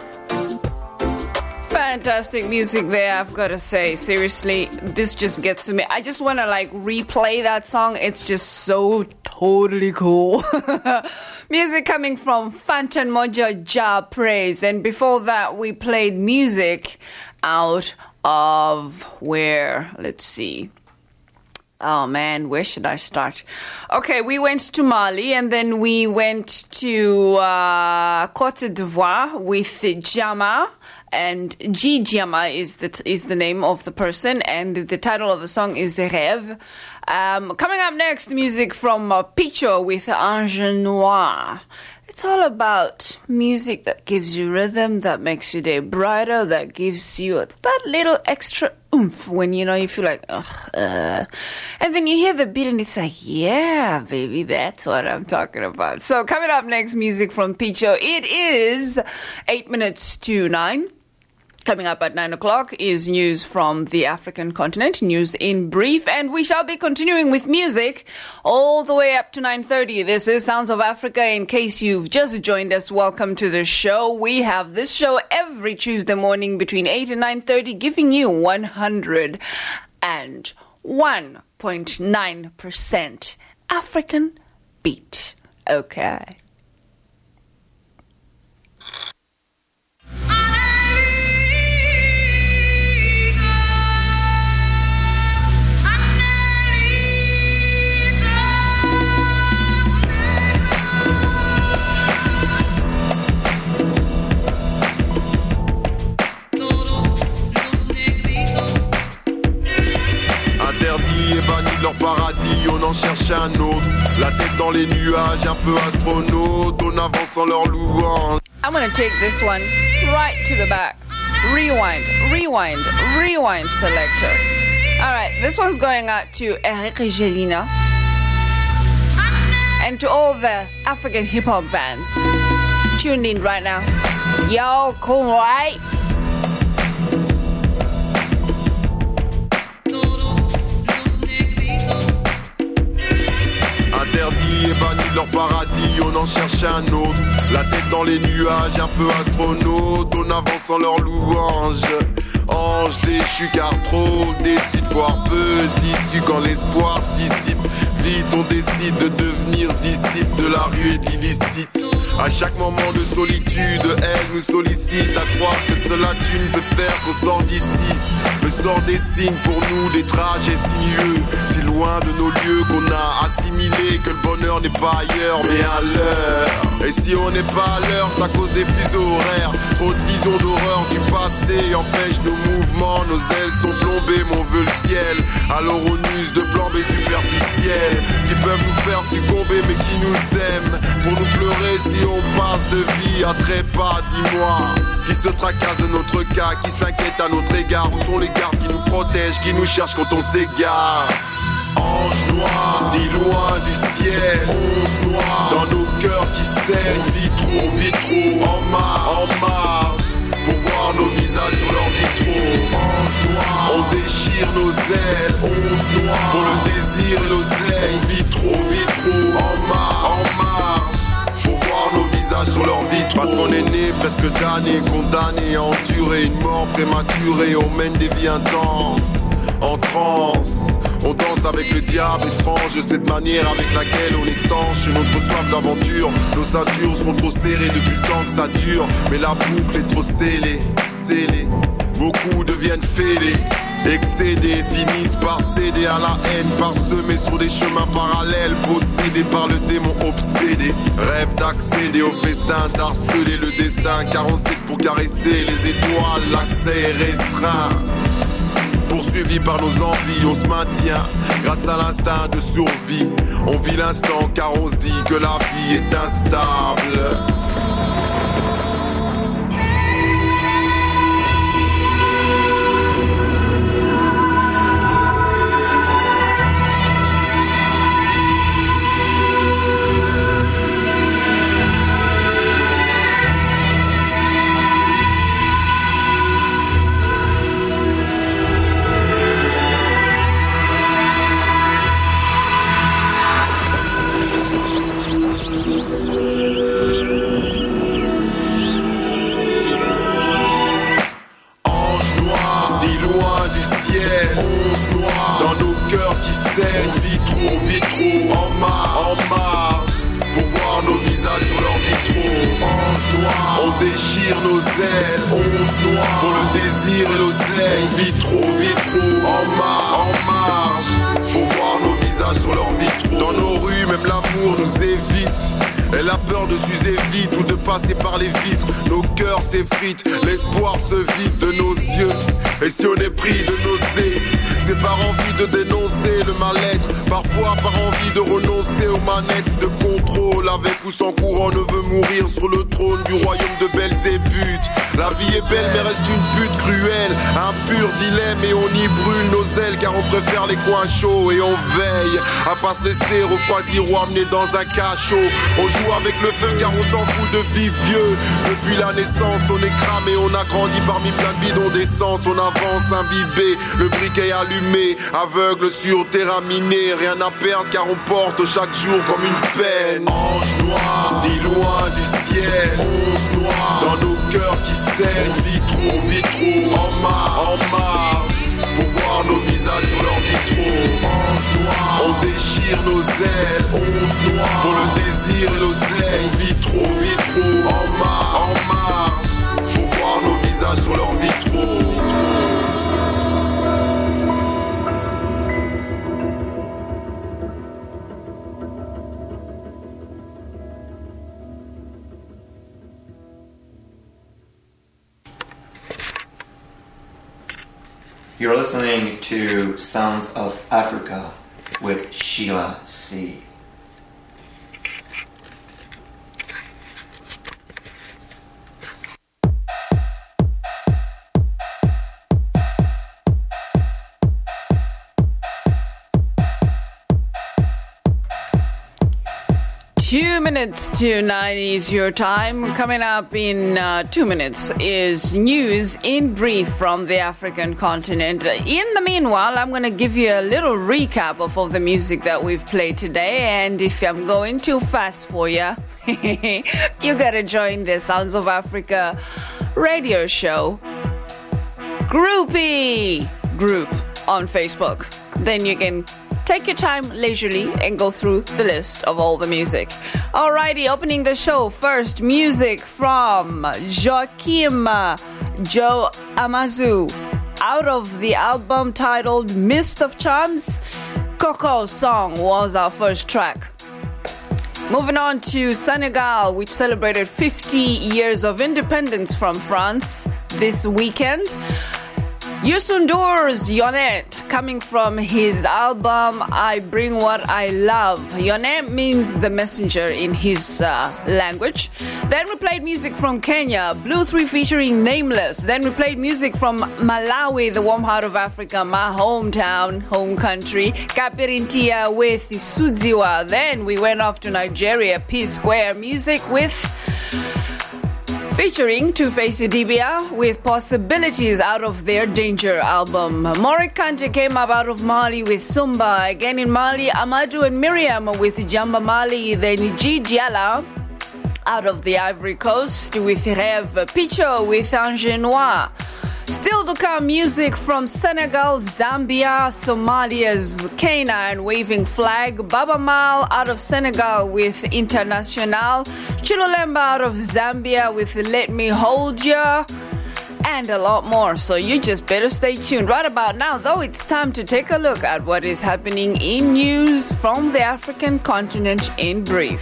Fantastic music there, I've got to say. Seriously, this just gets to me. I just want to like replay that song. It's just so totally cool. Music coming from Fantan Moja Jah Praise. And before that, we played music out of where? Let's see. Oh man, where should I start? Okay, we went to Mali and then we went to uh, Côte d'Ivoire with Jama. And G Jama is the is the name of the person, and the title of the song is Rêve. Um, coming up next, music from uh, Picho with Ange Noir. It's all about music that gives you rhythm, that makes your day brighter, that gives you that little extra oomph when, you know, you feel like, ugh. Uh. And then you hear the beat and it's like, yeah, baby, that's what I'm talking about. So coming up next, music from Picho. It is eight minutes to nine. Coming up at nine o'clock is news from the African continent, news in brief, and we shall be continuing with music all the way up to nine thirty. This is Sounds of Africa. In case you've just joined us, welcome to the show. We have this show every Tuesday morning between eight and nine thirty, giving you one hundred one point nine percent African beat. Okay. Interdit et banni de leur paradis, on en cherche un autre. La tête dans les nuages, un peu astronaute, on avance en leur louange. I'm gonna take this one right to the back. Rewind, rewind, rewind selector. Alright, this one's going out to Eric Gelina and to all the African hip-hop fans tuned in right now. Yo, cool, right? Interdit et banni de leur paradis, on en cherche un autre. La tête dans les nuages, un peu astronaute, on avance en leur louange. Ange déchu car trop déçu de voir peu d'issue quand l'espoir se dissipe. Vite on décide de devenir disciple de la rue et de l'illicite. À chaque moment de solitude, elle nous sollicite à croire que cela tu ne peux faire qu'au sort d'ici. Le sort dessine pour nous des trajets sinueux. C'est loin de nos lieux qu'on a assimilé que le bonheur n'est pas ailleurs mais à l'heure. Et si on n'est pas à l'heure, c'est à cause des fuseaux horaires. Trop de visions d'horreur du passé empêchent nos mouvements. Nos ailes sont plombées, mon vœu le ciel. Alors on use de plans B superficiels qui peuvent nous faire succomber mais qui nous aiment. Pour nous pleurer si on passe de vie à trépas, dis-moi. Qui se tracasse de notre cas, qui s'inquiète à notre égard. Où sont les gardes qui nous protègent, qui nous cherchent quand on s'égare? Ange noir, si loin du ciel, onze noirs dans nos cœurs qui saignent, vitraux, vitraux, en marge, en marge, pour voir nos visages sur leurs vitraux. Ange noir, on déchire nos ailes, onze noirs, pour le désir et l'oseille, vitraux, vitraux, en marge, en marge, Parce qu'on est né presque damné, condamné à endurer une mort prématurée. On mène des vies intenses, en transe. On danse avec le diable étrange, cette manière avec laquelle on étanche notre soif d'aventure. Nos ceintures sont trop serrées depuis le temps que ça dure, mais la boucle est trop scellée, scellée. Beaucoup deviennent fêlés, excédés, finissent par céder à la haine, parsemés sur des chemins parallèles, possédés par le démon obsédé. Rêve d'accéder au festin, d'harceler le destin, carencé pour caresser les étoiles, l'accès est restreint. Poursuivi par nos envies, on se maintient grâce à l'instinct de survie. On vit l'instant car on se dit que la vie est instable. Vitraux, vitraux, en marche, en marche, pour voir nos visages sur leurs vitraux. Ange noir, on déchire nos ailes, onze noirs, pour le désir et l'oseille. Vitraux, vitraux, en marche, en marche, pour voir nos visages sur leurs vitraux. Dans nos rues, même l'amour nous évite. Elle a peur de s'user vite ou de passer par les vitres. Nos cœurs s'effritent, l'espoir se vide de nos yeux. Et si on est pris de nausées, c'est par envie de dénoncer le mal-être, parfois par envie de renoncer aux manettes de contrôle. Avec ou sans couronne, on veut mourir sur le trône du royaume de belles et buttes. La vie est belle mais reste une pute cruelle, un pur dilemme et on y brûle nos ailes car on préfère les coins chauds et on veille à pas se laisser refroidir ou amener dans un cachot. On joue avec le feu car on s'en fout de vivre vieux. Depuis la naissance on est cramé, on a grandi parmi plein de bidons d'essence. On avance imbibé, le briquet allumé, aveugle sur terrain miné. Rien à perdre car on porte chaque jour comme une peine. Ange noir, si loin du ciel, onze noirs dans nos cœurs qui saignent. Vitraux, vitraux, en marche, en marche, pour voir nos visages sur leurs vitraux. Ange noir, on déchire nos ailes, onze noirs, pour le désir et l'oseille. Vitraux, vitraux, en marche, en marche, pour voir nos visages sur leurs vitraux. You're listening to Sounds of Africa with Sheila C. Two minutes to nine is your time. Coming up in uh, two minutes is news in brief from the African continent. In the meanwhile, I'm going to give you a little recap of all the music that we've played today. And if I'm going too fast for you, you got to join the Sounds of Africa radio show Groupie group on Facebook. Then you can take your time leisurely and go through the list of all the music. Alrighty, opening the show first, music from Joachim Joe Amazu out of the album titled Mist of Charms. Coco's Song was our first track. Moving on to Senegal, which celebrated fifty years of independence from France this weekend. Youssou N'Dour's Yonette, coming from his album I Bring What I Love. Yonette means the messenger in his uh, language. Then we played music from Kenya, Blue three featuring Nameless. Then we played music from Malawi, the warm heart of Africa, my hometown, home country, Kapirintia with Sudziwa. Then we went off to Nigeria, P Square music with featuring Two-Face Idibia with Possibilities out of their Danger album. Morik Kante came up out of Mali with Sumba. Again in Mali, Amadou and Miriam with Jamba Mali. Then G Diala Out of the Ivory Coast with Rêve Picho with Angenois. Still to come, music from Senegal, Zambia, Somalia's Canine waving flag, Baba Mal out of Senegal with International, Chilulemba out of Zambia with Let Me Hold Ya, and a lot more. So you just better stay tuned. Right about now, though, it's time to take a look at what is happening in news from the African continent in brief.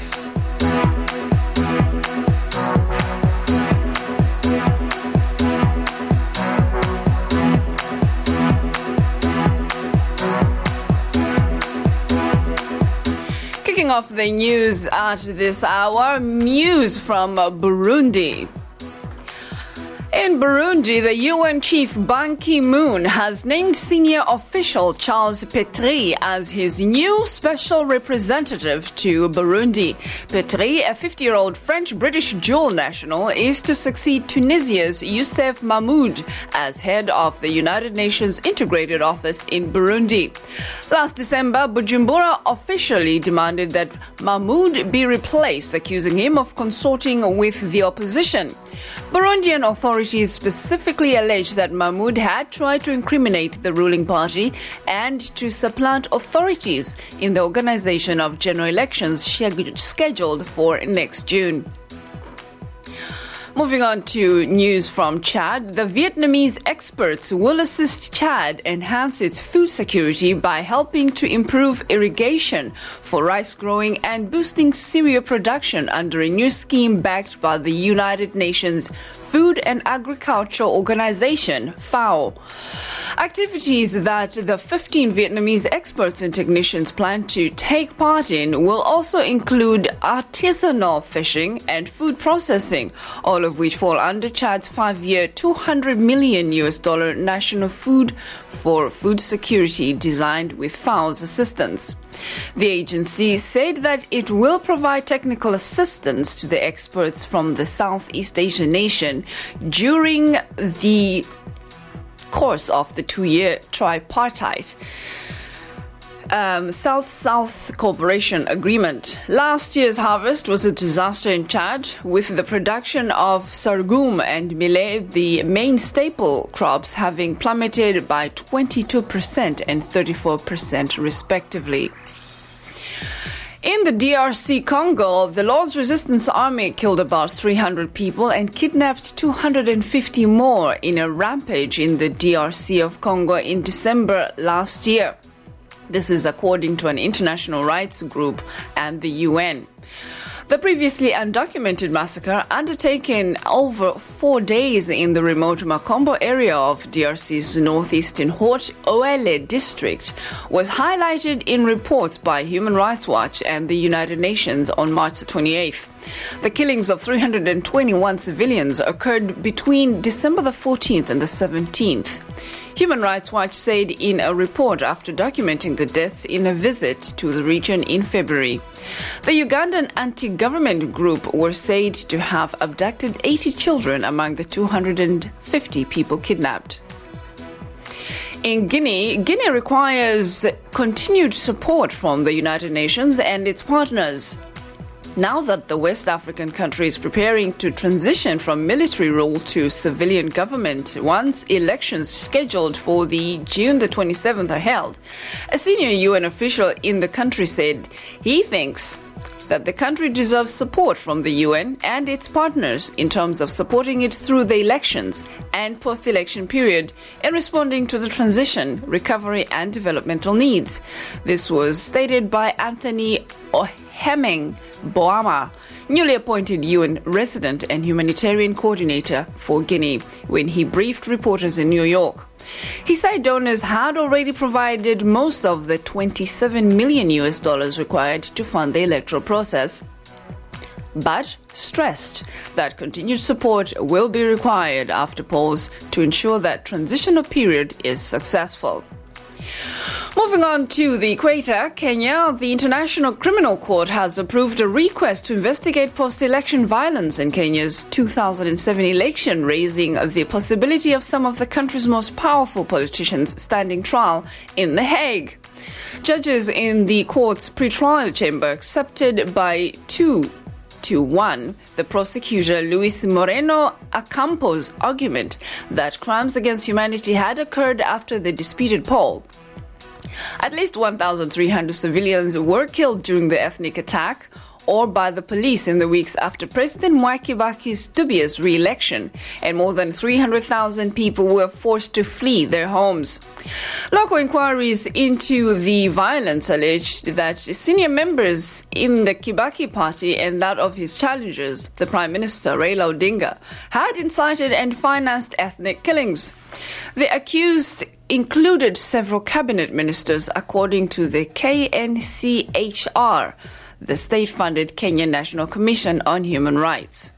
Kicking off the news at this hour, news from Burundi. In Burundi, the U N chief Ban Ki-moon has named senior official Charles Petri as his new special representative to Burundi. Petri, a fifty-year-old French-British dual national, is to succeed Tunisia's Youssef Mahmoud as head of the United Nations Integrated Office in Burundi. Last December, Bujumbura officially demanded that Mahmoud be replaced, accusing him of consorting with the opposition. Burundian authorities specifically alleged that Mahmoud had tried to incriminate the ruling party and to supplant authorities in the organization of general elections scheduled for next June. Moving on to news from Chad, the Vietnamese experts will assist Chad enhance its food security by helping to improve irrigation for rice growing and boosting cereal production under a new scheme backed by the United Nations Food and Agriculture Organization, FAO. Activities that the fifteen Vietnamese experts and technicians plan to take part in will also include artisanal fishing and food processing, all of which fall under Chad's five-year, two hundred million U S dollar National Food for Food Security designed with FAO's assistance. The agency said that it will provide technical assistance to the experts from the Southeast Asian nation during the course of the two-year tripartite um, South-South Cooperation Agreement. Last year's harvest was a disaster in Chad, with the production of sorghum and millet, the main staple crops, having plummeted by twenty-two percent and thirty-four percent respectively. In the D R C Congo, the Lord's Resistance Army killed about three hundred people and kidnapped two hundred fifty more in a rampage in the D R C of Congo in December last year. This is according to an international rights group and the U N. The previously undocumented massacre, undertaken over four days in the remote Makombo area of D R C's northeastern Haute Oele district, was highlighted in reports by Human Rights Watch and the United Nations on March twenty-eighth. The killings of three hundred twenty-one civilians occurred between December the fourteenth and the seventeenth. Human Rights Watch said in a report after documenting the deaths in a visit to the region in February. The Ugandan anti-government group were said to have abducted eighty children among the two hundred fifty people kidnapped. In Guinea, Guinea requires continued support from the United Nations and its partners. Now that the West African country is preparing to transition from military rule to civilian government once elections scheduled for the June the twenty-seventh are held, a senior U N official in the country said he thinks that the country deserves support from the U N and its partners in terms of supporting it through the elections and post-election period in responding to the transition, recovery and developmental needs. This was stated by Anthony Ohemeng Boama, newly appointed U N resident and humanitarian coordinator for Guinea, when he briefed reporters in New York. He said donors had already provided most of the twenty-seven million U S dollars required to fund the electoral process, but stressed that continued support will be required after polls to ensure that transitional period is successful. Moving on to the equator, Kenya, the International Criminal Court has approved a request to investigate post-election violence in Kenya's two thousand seven election, raising the possibility of some of the country's most powerful politicians standing trial in The Hague. Judges in the court's pretrial chamber accepted by two to one the prosecutor Luis Moreno Ocampo's argument that crimes against humanity had occurred after the disputed poll. At least one thousand three hundred civilians were killed during the ethnic attack or by the police in the weeks after President Mwai Kibaki's dubious re-election, and more than three hundred thousand people were forced to flee their homes. Local inquiries into the violence alleged that senior members in the Kibaki party and that of his challengers, the Prime Minister Raila Odinga, had incited and financed ethnic killings. The accused included several cabinet ministers, according to the K N C H R, the state-funded Kenyan National Commission on Human Rights.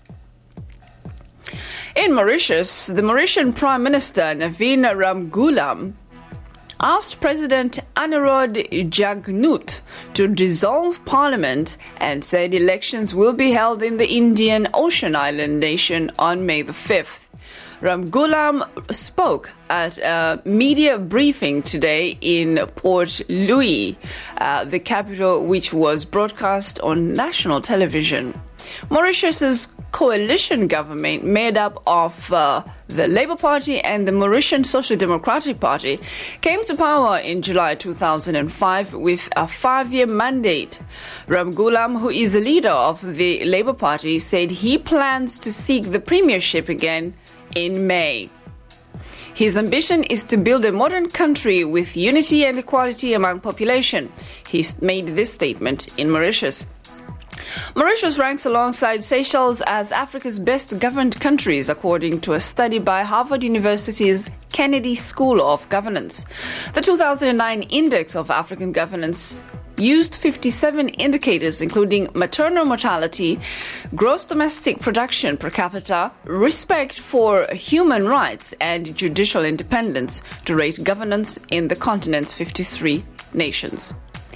In Mauritius, the Mauritian Prime Minister Navin Ramgoolam asked President Anirudh Jagnut to dissolve parliament and said elections will be held in the Indian Ocean Island nation on May the fifth. Ramgoolam spoke at a media briefing today in Port Louis, uh, the capital, which was broadcast on national television. Mauritius's coalition government, made up of uh, the Labour Party and the Mauritian Social Democratic Party, came to power in July two thousand five with a five-year mandate. Ramgoolam, who is the leader of the Labour Party, said he plans to seek the premiership again in May. His ambition is to build a modern country with unity and equality among population. He made this statement in Mauritius. Mauritius ranks alongside Seychelles as Africa's best governed countries, according to a study by Harvard University's Kennedy School of Governance. The two thousand nine Index of African Governance used fifty-seven indicators, including maternal mortality, gross domestic production per capita, respect for human rights, and judicial independence, to rate governance in the continent's fifty-three nations.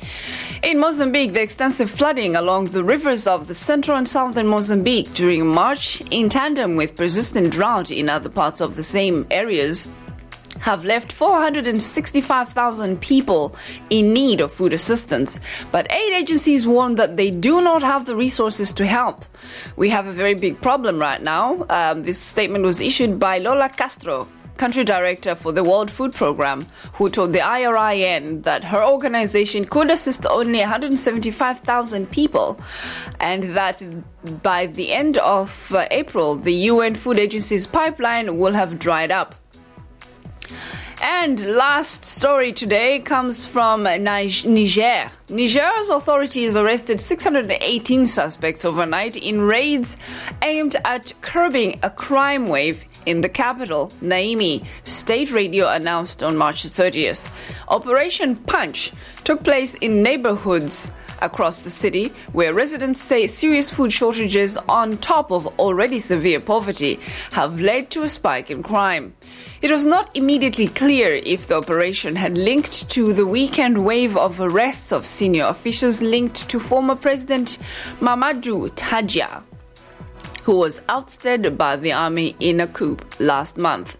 In Mozambique, the extensive flooding along the rivers of the central and southern Mozambique during March, in tandem with persistent drought in other parts of the same areas, have left four hundred sixty-five thousand people in need of food assistance. But aid agencies warn that they do not have the resources to help. We have a very big problem right now. Um, this statement was issued by Lola Castro, country director for the World Food Programme, who told the I R I N that her organization could assist only one hundred seventy-five thousand people, and that by the end of uh, April, the U N Food Agency's pipeline will have dried up. And last story today comes from Niger. Niger's authorities arrested six hundred eighteen suspects overnight in raids aimed at curbing a crime wave in the capital, Niamey, state radio announced on March thirtieth. Operation Punch took place in neighborhoods across the city where residents say serious food shortages on top of already severe poverty have led to a spike in crime. It was not immediately clear if the operation had linked to the weekend wave of arrests of senior officials linked to former President Mamadou Tadja, who was ousted by the army in a coup last month.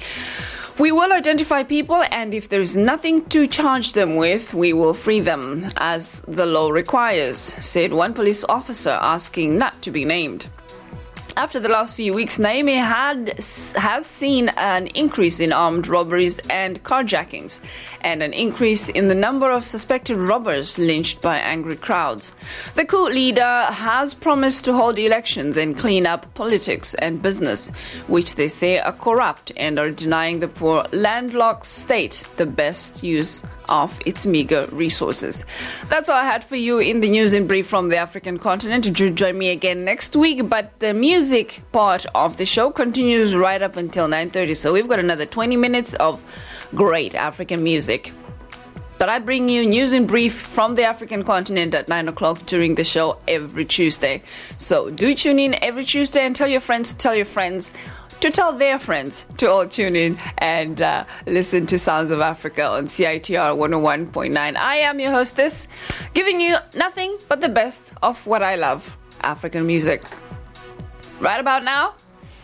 We will identify people, and if there is nothing to charge them with, we will free them, as the law requires, said one police officer asking not to be named. After the last few weeks, Niamey had has seen an increase in armed robberies and carjackings, and an increase in the number of suspected robbers lynched by angry crowds. The coup leader has promised to hold elections and clean up politics and business, which they say are corrupt and are denying the poor landlocked state the best use of its meager resources. That's all I had for you in the news in brief from the African continent. Do join me again next week, but the music part of the show continues right up until nine thirty, so we've got another twenty minutes of great African music. But I bring you news in brief from the African continent at nine o'clock during the show every Tuesday. So do tune in every Tuesday and tell your friends to tell your friends to tell their friends to all tune in and uh, listen to Sounds of Africa on C I T R one oh one point nine. I am your hostess, giving you nothing but the best of what I love, African music. Right about now,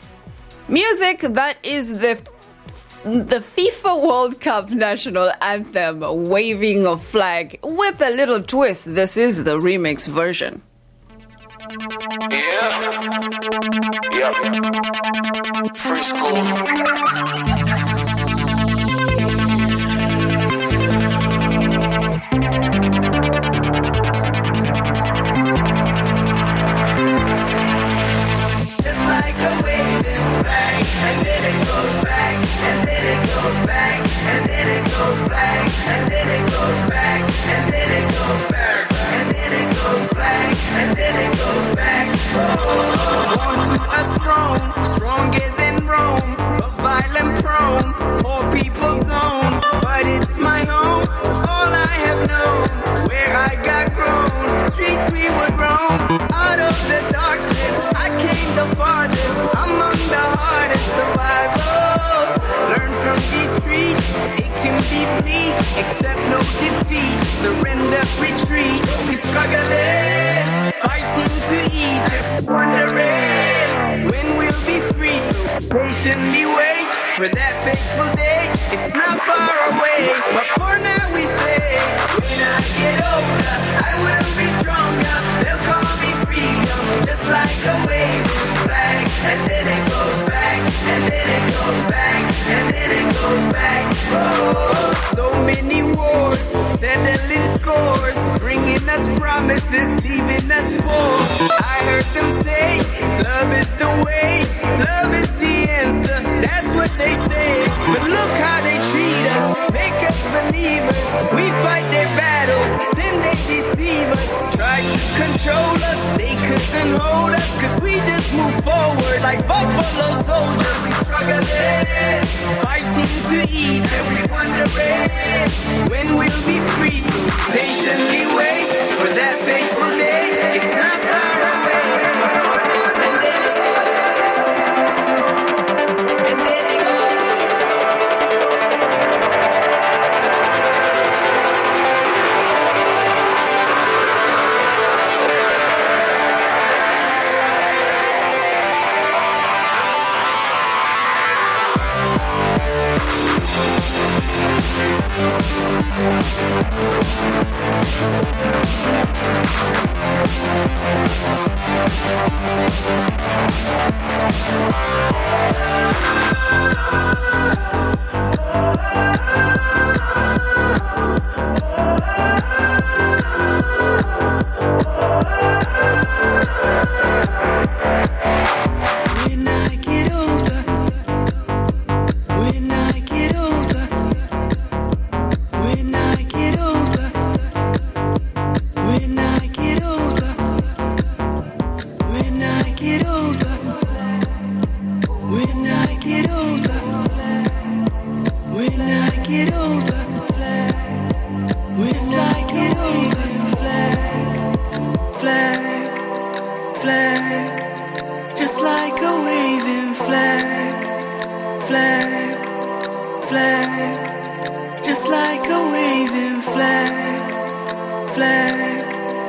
music that is the the FIFA World Cup national anthem, waving a flag with a little twist. This is the remix version. Yeah. Yep. Free school. Just like a waving flag, and then it goes back, and then it goes back, and then it goes back, and then it goes back, and then it goes back, and then it goes back, and then it goes back. Oh, born to a throne, stronger than Rome, but violent prone, poor people's zone. But it's my home, all I have known, where I got grown, streets we would roam. Out of the darkness, I came the farthest, among the hardest survivors. Learn from these streets, it can be bleak, except no defeat. Surrender, retreat, we struggling, fighting to eat, wondering when we'll be free. So patiently wait for that fateful day. It's not far away, but for now we say, when I get older, I will be stronger. They'll call me freedom, just like a waving flag. And then it goes back, and then it goes back, and then it goes back. Oh, so many wars, settling scores, bringing us promises, leaving us poor. I heard them say, love is the way, love is the answer. That's what they say. But look how they treat us, make us believers. We fight their battles, then they deceive us. Try to control us, they couldn't hold us, cause we just move forward like buffalo soldiers. We struggling, fighting to eat, and we wondering when we'll be free. So patiently wait for that fateful day. It's not far away, but for now, and then it and then it when I get older, when I get older, when I get older, when I get older, when I get older, when I get older, when I get older, when I get older, flag, flag, just like a waving flag, flag, flag, just like a waving flag, flag,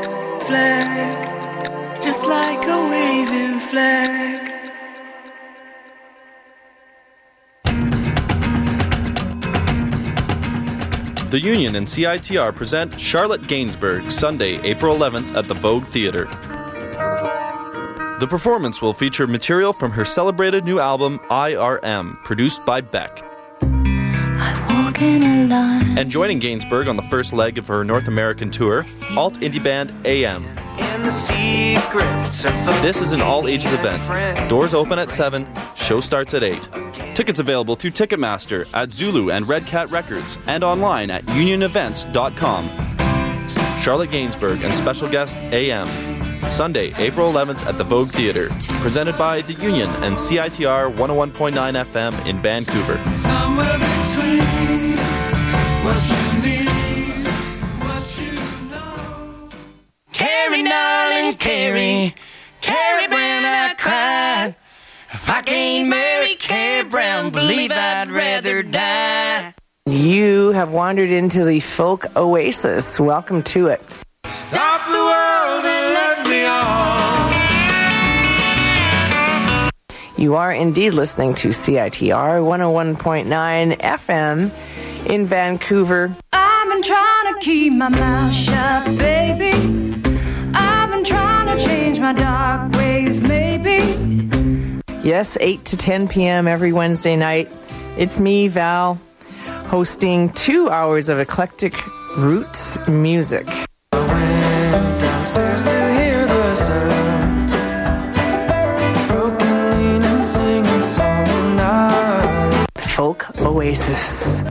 flag, just like a waving flag. The Union and C I T R present Charlotte Gainsbourg, Sunday, April eleventh at the Vogue Theatre. The performance will feature material from her celebrated new album, I R M, produced by Beck. And joining Gainsbourg on the first leg of her North American tour, alt indie band A M. This is an all-ages event. Doors open at seven, show starts at eight. Tickets available through Ticketmaster, at Zulu and Red Cat Records, and online at union events dot com. Charlotte Gainsbourg and special guest A M. Sunday, April eleventh at the Vogue Theatre. Presented by The Union and C I T R one oh one point nine F M in Vancouver. Somewhere between what you need, what you know. Carrie, darling, Carrie, Carrie Brown, I cried. If I can't marry Carrie Brown, believe I'd rather die. You have wandered into the folk oasis. Welcome to it. Stop the world and let me on. You are indeed listening to C I T R one oh one point nine F M in Vancouver. I've been trying to keep my mouth shut, baby. I've been trying to change my Yes, eight to ten p.m. every Wednesday night. It's me, Val, hosting two hours of eclectic roots music. Downstairs to hear the sound, broken and singing song now. Folk Oasis.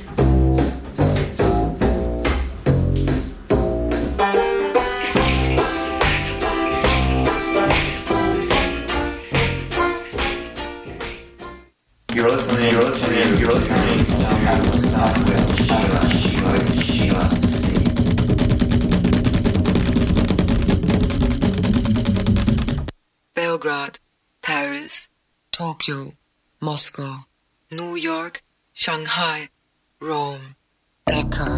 You're listening, you're listening, you're listening to Sound Stuff with Sheila, Sheila, Sheila C. Belgrade, Paris, Tokyo, Moscow, New York, Shanghai, Rome, Dakar.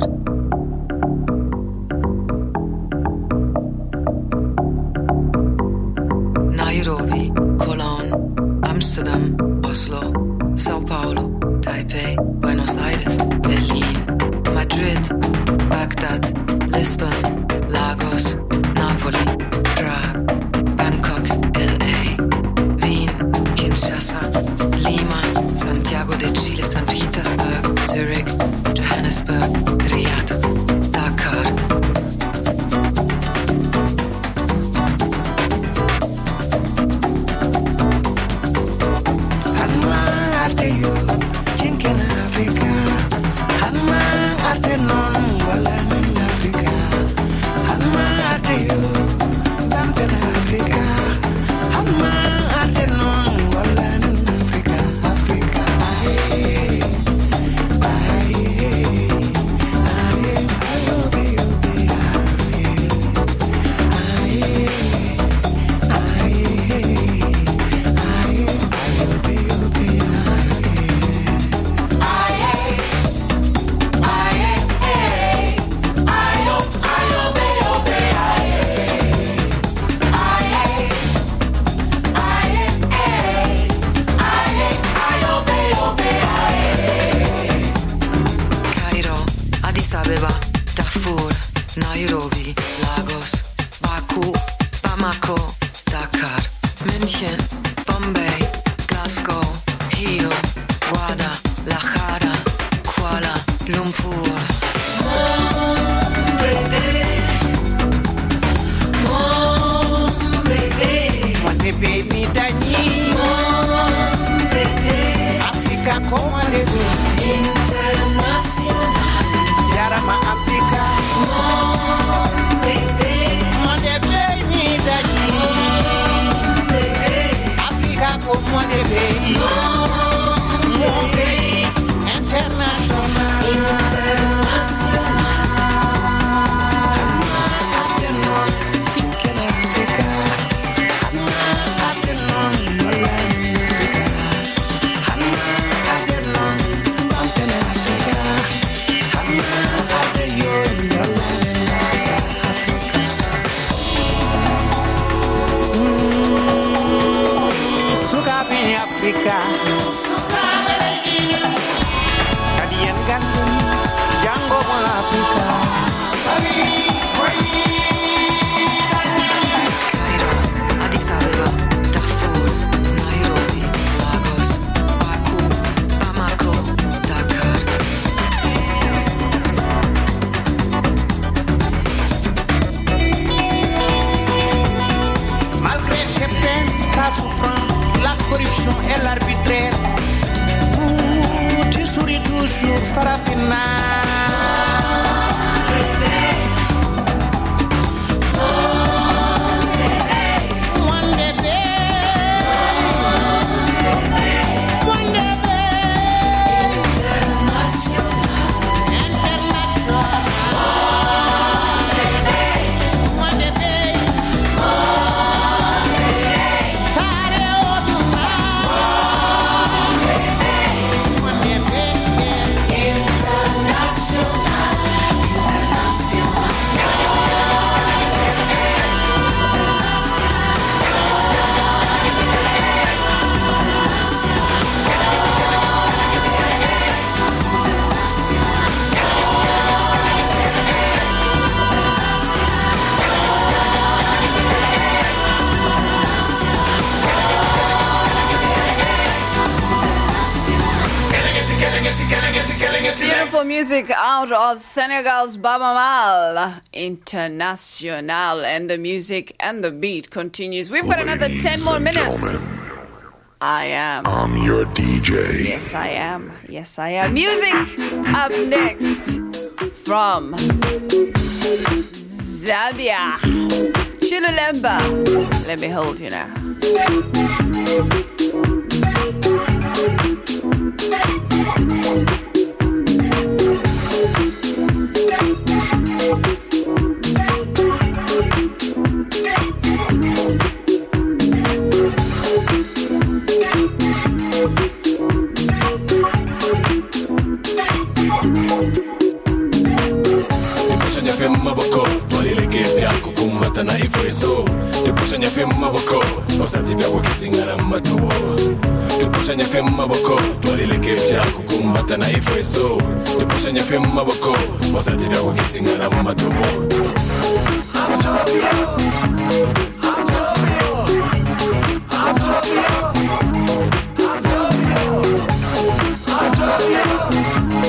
Nairobi, Cologne, Amsterdam, Oslo, Sao Paulo, Taipei, Buenos Aires, Berlin, Madrid, Baghdad, Lisbon, Lagos, Napoli, Prague, Bangkok, L A, Wien, Kinshasa, Lima, Santiago de Chile, Saint Petersburg, Zurich, Johannesburg, Riyadh, Dakar. International. music out of Senegal's Baba Mal International, and the music and the beat continues. We've got another ten more minutes. I am. I'm your D J. Yes, I am. Yes, I am. Music up next from Zambia. Chilulemba. Let me hold you now. Maboko, twalileke vyako kumbata na ifreso. Tupusha nyafe maboko, osati vyako kisingara matobo. Tupusha nyafe maboko, twalileke vyako kumbata na ifreso. Tupusha nyafe maboko, osati vyako kisingara matobo. I'm Jovio, I'm Jovio, I'm Jovio, I'm Jovio, I'm Jovio.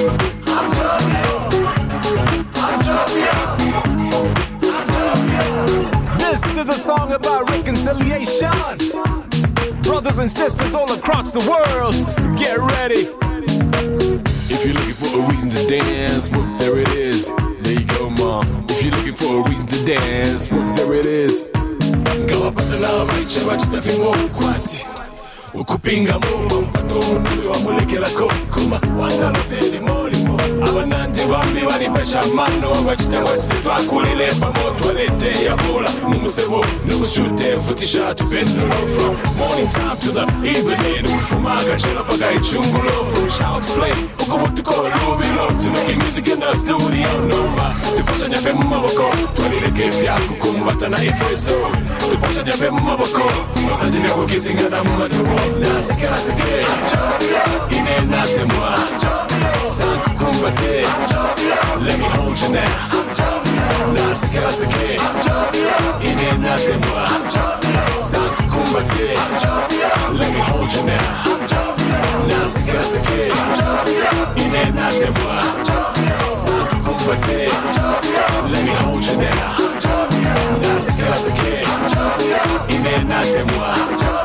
This is a song about reconciliation. Brothers and sisters all across the world, get ready. If you're looking for a reason to dance, well, there it is. There you go, mom. If you're looking for a reason to dance, well, there it is. Gawa patala baicha bachita fimo kwati. Ukupinga mo mpato mundu wa mulekela kokuma. Wanda lofeli molimo. Abananti bambi bani pesha mano. Bachita wasile twakulile pamoto walete ya bola. Mumusebo nukushute futisha tupendolo. From morning time to the evening. Nukufumaga chela paka ichungulo. From shouts play. Ukubutu kola lubilo. To making music in the studio. No ma. Tupasha nyafe maboko. Twalileke fya kukumbata na ifreso. Tupasha nyafe maboko. Masati vya kukisinga na matobo. Nasike nasike Ine nate moi Sanku kumbate Let me hold you now Nasike nasike Ine nate moi Sanku kumbate Let me hold you now Nasike nasike Ine nate moi Sanku kumbate Let me hold you now Nasike nasike Ine nate moi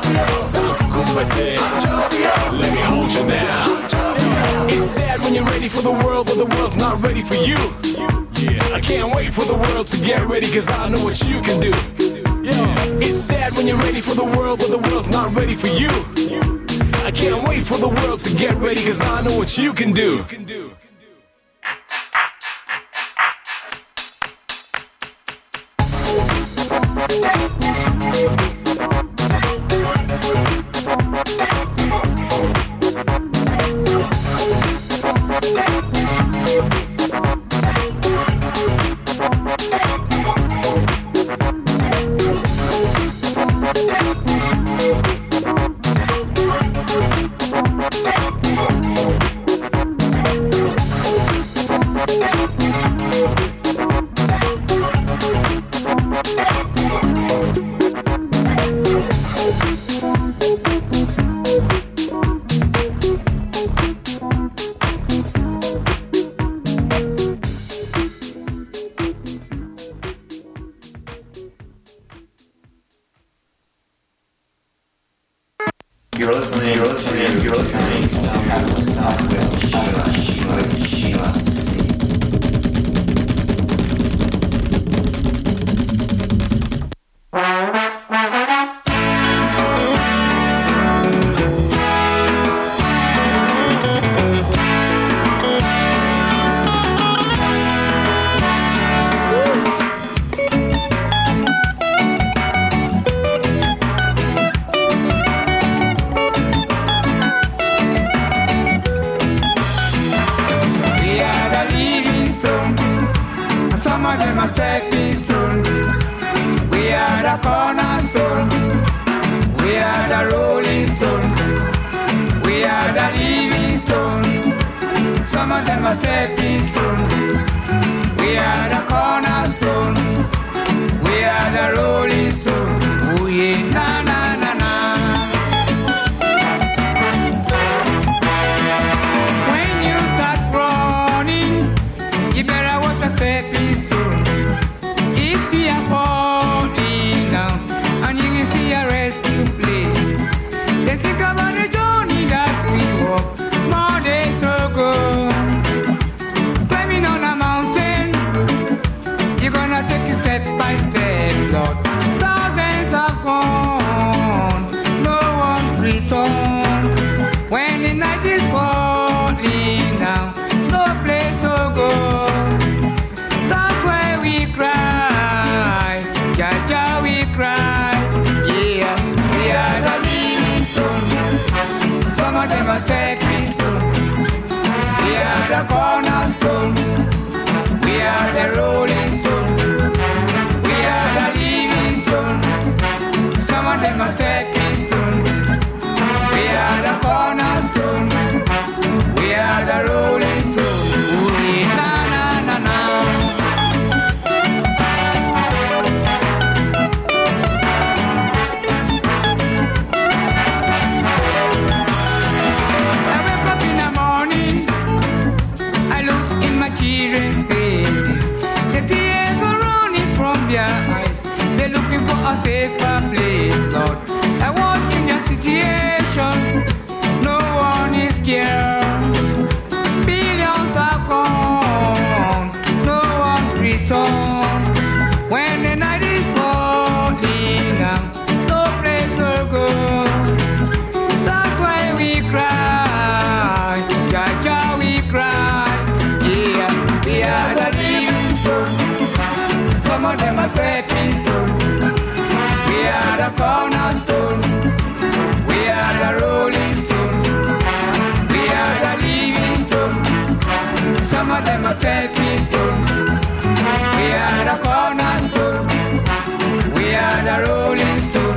Let me hold you now. It's sad when you're ready for the world, but the world's not ready for you. Yeah, I can't wait for the world to get ready, cause I know what you can do. Yeah, it's sad when you're ready for the world, but the world's not ready for you. I can't wait for the world to get ready, cause I know what you can do. You're listening, you're listening, you're listening to Sound Start with Sheila, Sheila, Sheila C. When you start running a stepping stone. We are the cornerstone. We are the rolling stone. We are the living stone. Some of them are stepping stone. We are the cornerstone. We are the rolling stone. Ooh, na na na na. I wake up in the morning. I look in my children's faces. The tears are running from their eyes. They're looking for a safer place, Lord. I watch in their situation. No one is scared. Billions are gone. No one return. When the night is falling out, no place to go. That's why we cry. Jah Jah we cry. Yeah, we are the living stone. Some of them are stepping stone. We are the cornerstone. We are the rolling stone. We are the living stone. Some of them are stepping stone. We are the cornerstone. We are the rolling stone.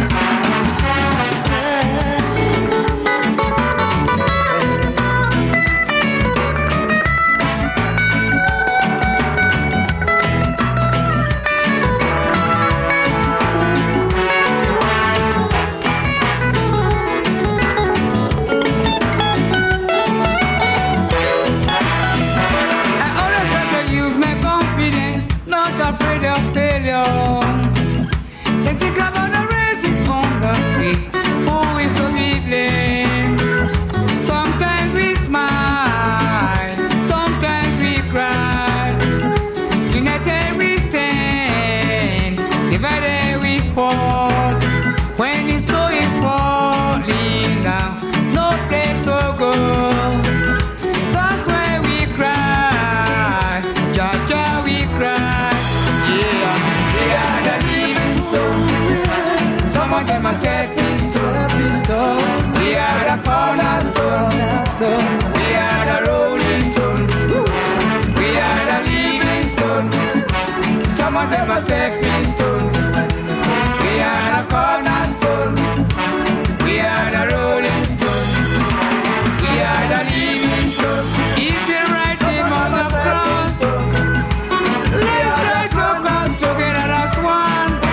I always try to use my confidence, not afraid of failure. They think about the races on the street, who is to be blamed? Sometimes we smile, sometimes we cry. United we stand, divided we fall. When the snow is falling down, no place to go. That's why we cry, Jah Jah we cry. Yeah, we are the living stone. Some of them are stepping stone. We are the cornerstone. We are the rolling stone. We are the living stone. Some of them are stepping stones. We are the cornerstone. We are the rolling stone. We are the living stone. Is the right name on the cross? Let's try to come together as one. Oh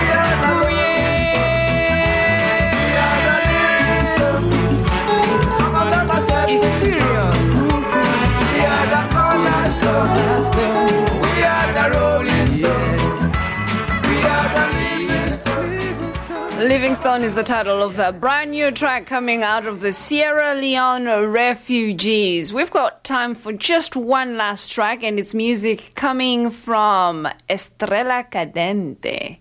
yeah. We are the living stone. Some of them are stepping. It's serious. We are the cornerstone. We are the rolling stone. We are the living stone. Livingstone is the title of a brand new track coming out of the Sierra Leone refugees. We've got time for just one last track, and it's music coming from Estrella Cadente.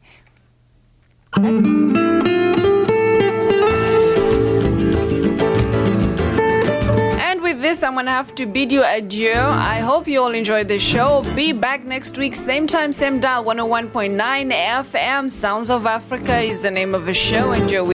And with this, I'm going to have to bid you adieu. I hope you all enjoyed the show. Be back next week, same time, same dial, one oh one point nine F M. Sounds of Africa is the name of the show. Enjoy.